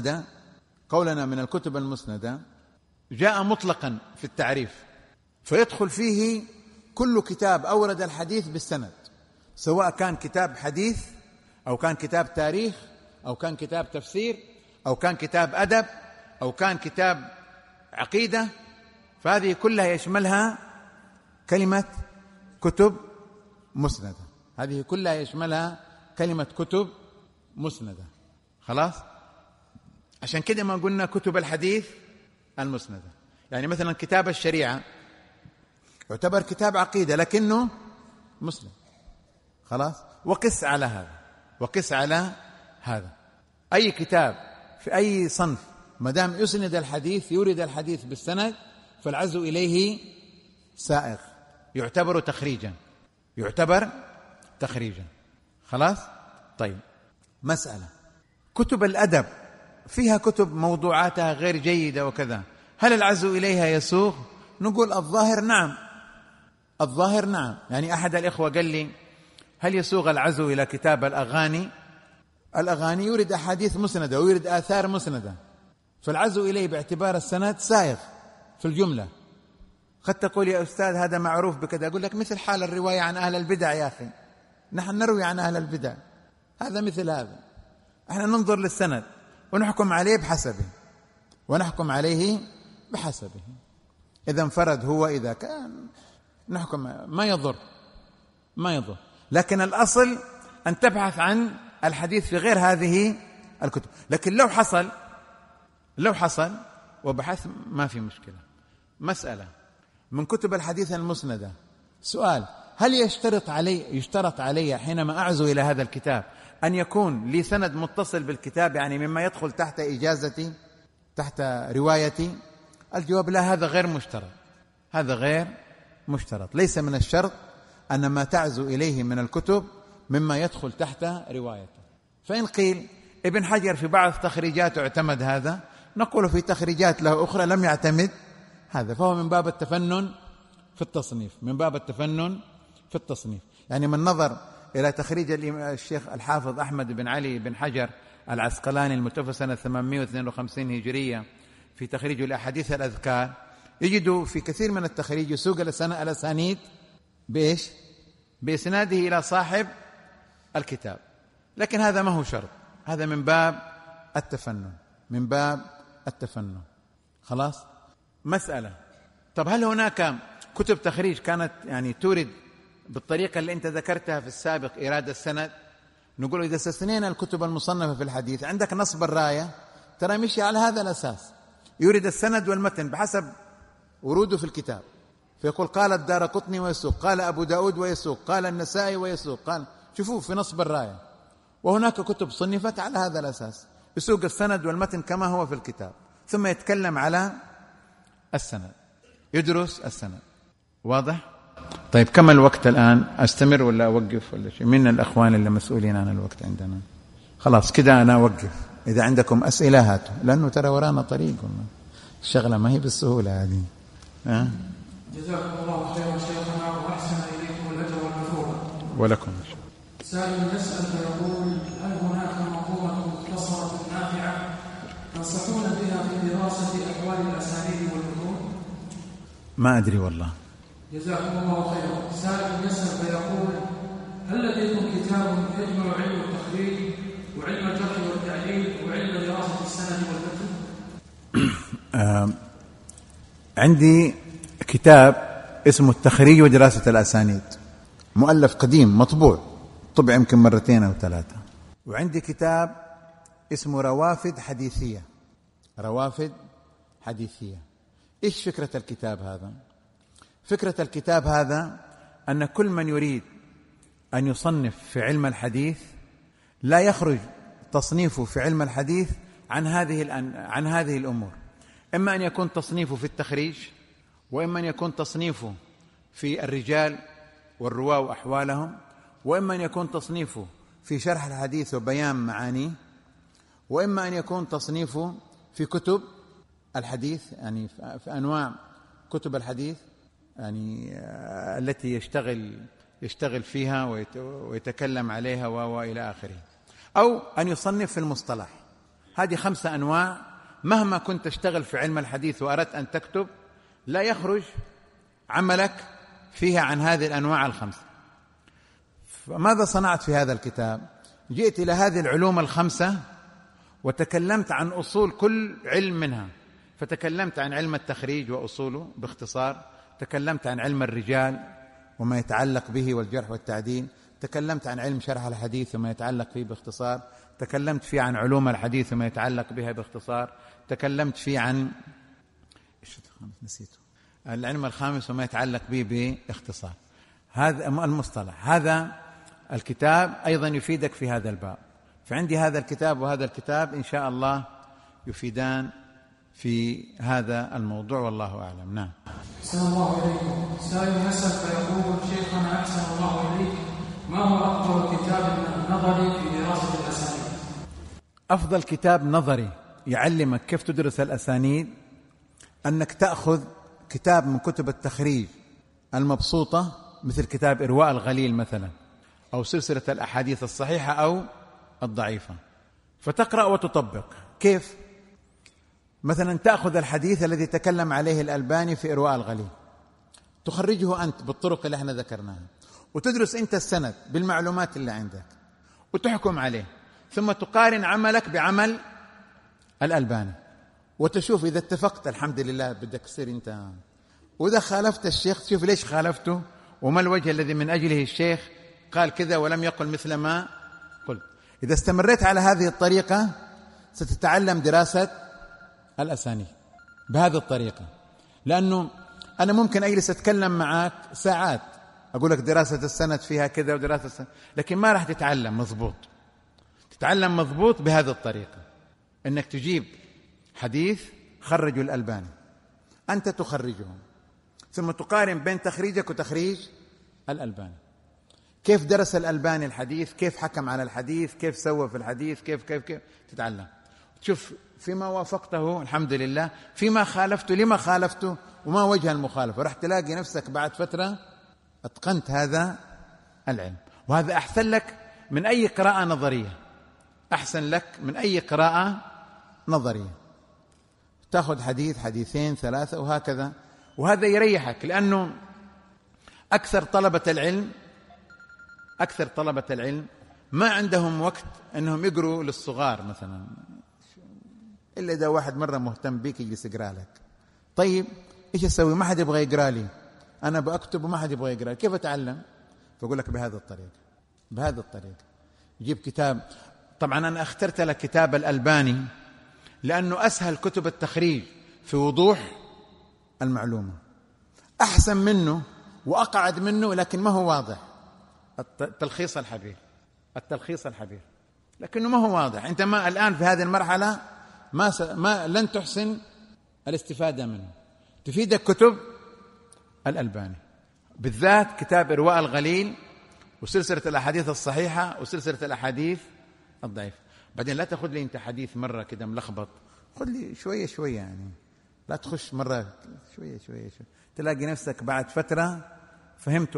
المسندة جاء مطلقا في التعريف، فيدخل فيه كل كتاب أورد الحديث بالسند، سواء كان كتاب حديث أو كان كتاب تاريخ أو كان كتاب تفسير أو كان كتاب أدب أو كان كتاب عقيدة، فهذه كلها يشملها كلمة كتب مسندة. هذه كلها يشملها كلمة كتب مسندة. خلاص؟ عشان كده ما قلنا كتب الحديث المسندة. يعني مثلا كتاب الشريعة يعتبر كتاب عقيدة لكنه مسند. خلاص؟ وقس على هذا أي كتاب في أي صنف ما دام يسند الحديث، يورد الحديث بالسند، فالعزو إليه سائغ، يعتبر تخريجا. خلاص. طيب، مسألة كتب الأدب فيها كتب موضوعاتها غير جيدة وكذا، هل العزو إليها يسوغ؟ نقول الظاهر نعم، الظاهر نعم. يعني أحد الإخوة قال لي هل يسوغ العزو إلى كتاب الأغاني؟ الأغاني يريد أحاديث مسندة ويريد آثار مسندة، فالعزو إليه باعتبار السند سائغ في الجملة. قد تقول يا أستاذ هذا معروف بكذا، أقول لك مثل حال الرواية عن أهل البدع يا أخي، نحن نروي عن أهل البدع، هذا مثل هذا. احنا ننظر للسند ونحكم عليه بحسبه، ونحكم عليه بحسبه. إذا انفرد هو، إذا كان نحكم، ما يضر، ما يضر. لكن الأصل أن تبحث عن الحديث في غير هذه الكتب. لكن لو حصل وبحث ما في مشكلة. مسألة من كتب الحديث المسندة، سؤال: هل يشترط علي حينما أعزو إلى هذا الكتاب أن يكون لي سند متصل بالكتاب، يعني مما يدخل تحت إجازتي، تحت روايتي؟ الجواب لا، هذا غير مشترط، هذا غير مشترط. ليس من الشرط أن ما تعزو إليه من الكتب مما يدخل تحت روايته. فإن قيل ابن حجر في بعض تخريجاته اعتمد هذا، نقول في تخريجات له أخرى لم يعتمد هذا، فهو من باب التفنن في التصنيف، من باب التفنن في التصنيف. يعني من نظر إلى تخريج الشيخ الحافظ أحمد بن علي بن حجر العسقلاني المتوفى سنة 852 هجرية في تخريج الأحاديث الأذكار، يجد في كثير من التخريج يسوق الأسانيد بإيش؟ بإسناده إلى صاحب الكتاب. لكن هذا ما هو شرط، هذا من باب التفنن، من باب التفنن. خلاص. مسألة: طب هل هناك كتب تخريج كانت يعني تورد بالطريقة اللي أنت ذكرتها في السابق إيراد السند؟ نقول إذا استثنينا الكتب المصنفة في الحديث، عندك نصب الراية ترى مشي على هذا الأساس، يورد السند والمتن بحسب وروده في الكتاب، فيقول قال الدارقطني ويسوق، قال أبو داود ويسوق، قال النسائي ويسوق، قال. شوفوا في نصب الراية. وهناك كتب صنفت على هذا الأساس، يسوق السند والمتن كما هو في الكتاب، ثم يتكلم على السند، يدرس السند. واضح؟ طيب، كم الوقت الآن؟ أستمر ولا أوقف ولا شيء؟ من الأخوان اللي مسؤولين عن الوقت عندنا؟ خلاص كده أنا أوقف. إذا عندكم أسئلة هاتوا، لأنه ترى ورانا طريق، الشغلة ما هي بالسهولة هذه. جزاكم الله خيرا شيخنا وأحسن إليكم الأجر والمثوبة. ولكم. سائل يسأل فيقول: هل هناك منظومة مختصرة نافعة تنصحون بها في دراسة أحوال الأسانيد والمتون؟ ما أدري والله. جزاكم الله خيرا. سائل يسأل فيقول: هل لديكم كتاب يجمع علم التخريج وعلم الجرح والتعديل وعلم دراسة السند والمتن؟ عندي كتاب اسمه التخريج ودراسة الأسانيد، مؤلف قديم مطبوع، طبع يمكن 2 أو 3. وعندي كتاب اسمه روافد حديثية، روافد حديثية. إيش فكرة الكتاب هذا؟ فكرة الكتاب هذا أن كل من يريد أن يصنف في علم الحديث لا يخرج تصنيفه في علم الحديث عن هذه الأمور. إما أن يكون تصنيفه في التخريج، وإما أن يكون تصنيفه في الرجال والرواة وأحوالهم، وإما أن يكون تصنيفه في شرح الحديث وبيان معانيه، وإما أن يكون تصنيفه في كتب الحديث، يعني في أنواع كتب الحديث يعني التي يشتغل فيها ويتكلم عليها وإلى آخره، أو أن يصنف في المصطلح. هذه 5 أنواع. مهما كنت تشتغل في علم الحديث وأردت أن تكتب، لا يخرج عملك فيها عن هذه الأنواع ال5. فماذا صنعت في هذا الكتاب؟ جئت إلى هذه العلوم ال5 وتكلمت عن أصول كل علم منها. فتكلمت عن علم التخريج وأصوله باختصار، تكلمت عن علم الرجال وما يتعلق به والجرح والتعديل، تكلمت عن علم شرح الحديث وما يتعلق فيه باختصار، تكلمت فيه عن علوم الحديث وما يتعلق بها باختصار، تكلمت فيه عن العلم الخامس وما يتعلق به باختصار. هذا المصطلح. هذا الكتاب أيضا يفيدك في هذا الباب. فعندي هذا الكتاب وهذا الكتاب إن شاء الله يفيدان في هذا الموضوع، والله أعلم. نعم. أحسن الله إليكم. سائل يسأل فيقول: شيخنا أحسن الله إليك، ما هو أفضل كتاب النظري في دراسة الأسانيد؟ أفضل كتاب نظري يعلمك كيف تدرس الأسانيد أنك تأخذ كتاب من كتب التخريج المبسوطة، مثل كتاب إرواء الغليل مثلا، أو سلسلة الأحاديث الصحيحة أو الضعيفة، فتقرأ وتطبق. كيف؟ مثلا تأخذ الحديث الذي تكلم عليه الألباني في إرواء الغليل، تخرجه أنت بالطرق اللي احنا ذكرناها، وتدرس أنت السند بالمعلومات اللي عندك وتحكم عليه، ثم تقارن عملك بعمل الألباني وتشوف إذا اتفقت الحمد لله بدك تصير أنت، وإذا خالفت الشيخ تشوف ليش خالفته وما الوجه الذي من أجله الشيخ قال كذا ولم يقل مثل ما قلت. إذا استمريت على هذه الطريقة ستتعلم دراسة الأسانيد بهذه الطريقة، لأنه أنا ممكن أجلس أتكلم معك ساعات أقول لك دراسة السند فيها كذا ودراسة السند، لكن ما راح تتعلم مضبوط. تتعلم مضبوط بهذه الطريقة، إنك تجيب حديث خرجه الألباني أنت تخرجه، ثم تقارن بين تخريجك وتخريج الألباني، كيف درس الألباني الحديث، كيف حكم على الحديث، كيف سوى في الحديث، كيف تتعلم. تشوف فيما وافقته الحمد لله، فيما خالفته لما خالفته وما وجه المخالفة، راح تلاقي نفسك بعد فترة أتقنت هذا العلم. وهذا أحسن لك من أي قراءة نظرية، أحسن لك من أي قراءة نظرية. تأخذ حديث حديثين ثلاثة وهكذا، وهذا يريحك، لأنه أكثر طلبة العلم ما عندهم وقت أنهم يقروا للصغار مثلا، إلا إذا واحد مرة مهتم بيك يجلس يقرأ لك. طيب إيش أسوي؟ ما حد يبغى يقرأ لي، أنا بأكتب وما حد يبغى يقرأ لي، كيف أتعلم؟ فأقول لك بهذه الطريقة جيب كتاب. طبعا أنا اخترت لك كتاب الألباني لأنه أسهل كتب التخريج في وضوح المعلومة، أحسن منه وأقعد منه لكن ما هو واضح. التلخيص الحبير لكنه ما هو واضح. أنت ما الآن في هذه المرحلة لن تحسن الاستفادة منه. تفيدك كتب الألباني، بالذات كتاب إرواء الغليل وسلسلة الأحاديث الصحيحة وسلسلة الأحاديث الضعيفة. بعدين لا تأخذ لي أنت حديث مرة كده ملخبط، خذ لي شوية يعني، لا تخش مرة شوية تلاقي نفسك بعد فترة فهمت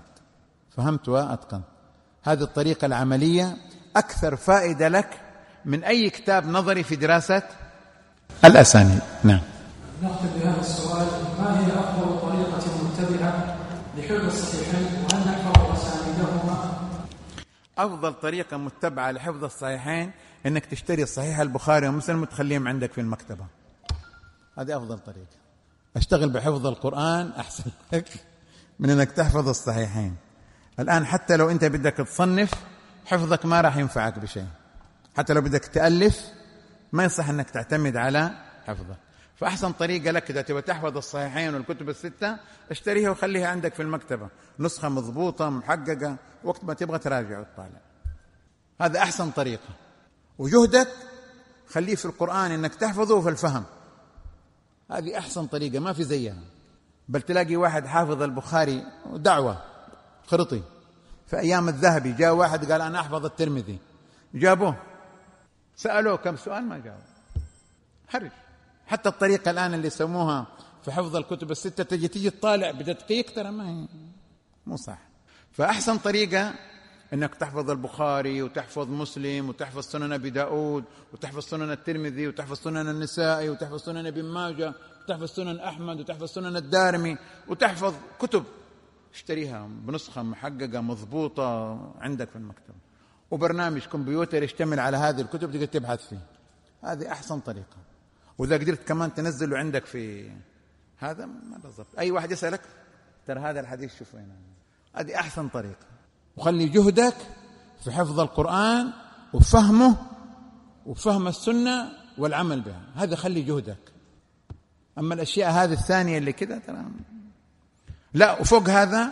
وأتقنت. هذه الطريقة العملية أكثر فائدة لك من أي كتاب نظري في دراسة الأسانيد. نعم. نختم بهذا السؤال: ما هي أفضل طريقة متبعة لحفظ الصحيحين، وهل نحفظ أسانيدهما؟ أفضل طريقة متبعة لحفظ الصحيحين إنك تشتري صحيح البخاري ومسلم وتخليهم عندك في المكتبة. هذه أفضل طريقة. أشتغل بحفظ القرآن أحسن لك من إنك تحفظ الصحيحين. الآن حتى لو أنت بدك تصنف، حفظك ما راح ينفعك بشيء. حتى لو بدك تألف ما يصح أنك تعتمد على حفظك. فأحسن طريقة لك إذا تبغى تحفظ الصحيحين والكتب الستة، اشتريها وخليها عندك في المكتبة، نسخة مضبوطة محققة، وقت ما تبغى تراجع وتطالع. هذا أحسن طريقة. وجهدك خليه في القرآن إنك تحفظه وفي الفهم. هذه أحسن طريقة ما في زيها. بل تلاقي واحد حافظ البخاري دعوة خرطي. في أيام الذهبي جاء واحد قال أنا أحفظ الترمذي، جابوه سألوه كم سؤال ما جاوب. حرج. حتى الطريقة الآن اللي يسموها في حفظ الكتب الستة تجي تطالع بتدقيق، ترى ما هي مو صح. فأحسن طريقة أنك تحفظ البخاري وتحفظ مسلم وتحفظ سنن أبي داود وتحفظ سنن الترمذي وتحفظ سنن النسائي وتحفظ سنن ابن ماجه وتحفظ سنن أحمد وتحفظ سنن الدارمي وتحفظ كتب، اشتريها بنسخة محققة مضبوطة عندك في المكتبة، وبرنامج كمبيوتر يشتمل على هذه الكتب تقدر تبحث فيه. هذه أحسن طريقة. وإذا قدرت كمان تنزله عندك في هذا ما بالضبط، أي واحد يسألك ترى هذا الحديث شوف وين، هذه أحسن طريقة. وخلي جهدك في حفظ القرآن وفهمه وفهم السنة والعمل بها، هذا خلي جهدك. أما الأشياء هذه الثانية اللي كده ترى لا. وفوق هذا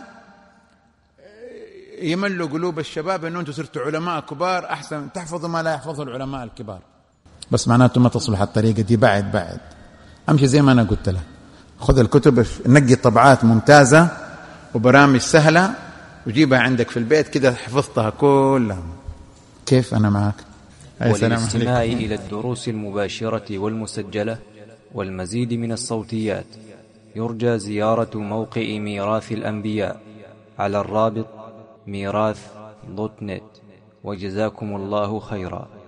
يملوا قلوب الشباب أنه أنتم صرتوا علماء كبار، أحسن تحفظوا ما لا يحفظه العلماء الكبار، بس معناته ما تصلح الطريقة دي. بعد أمشي زي ما أنا قلت لك، خذ الكتب نقي طبعات ممتازة وبرامج سهلة وجيبها عندك في البيت كده، حفظتها كلها كيف؟ أنا معك. والاستماع إلى الدروس المباشرة والمسجلة والمزيد من الصوتيات يرجى زيارة موقع ميراث الأنبياء على الرابط ميراث.net. وجزاكم الله خيرا.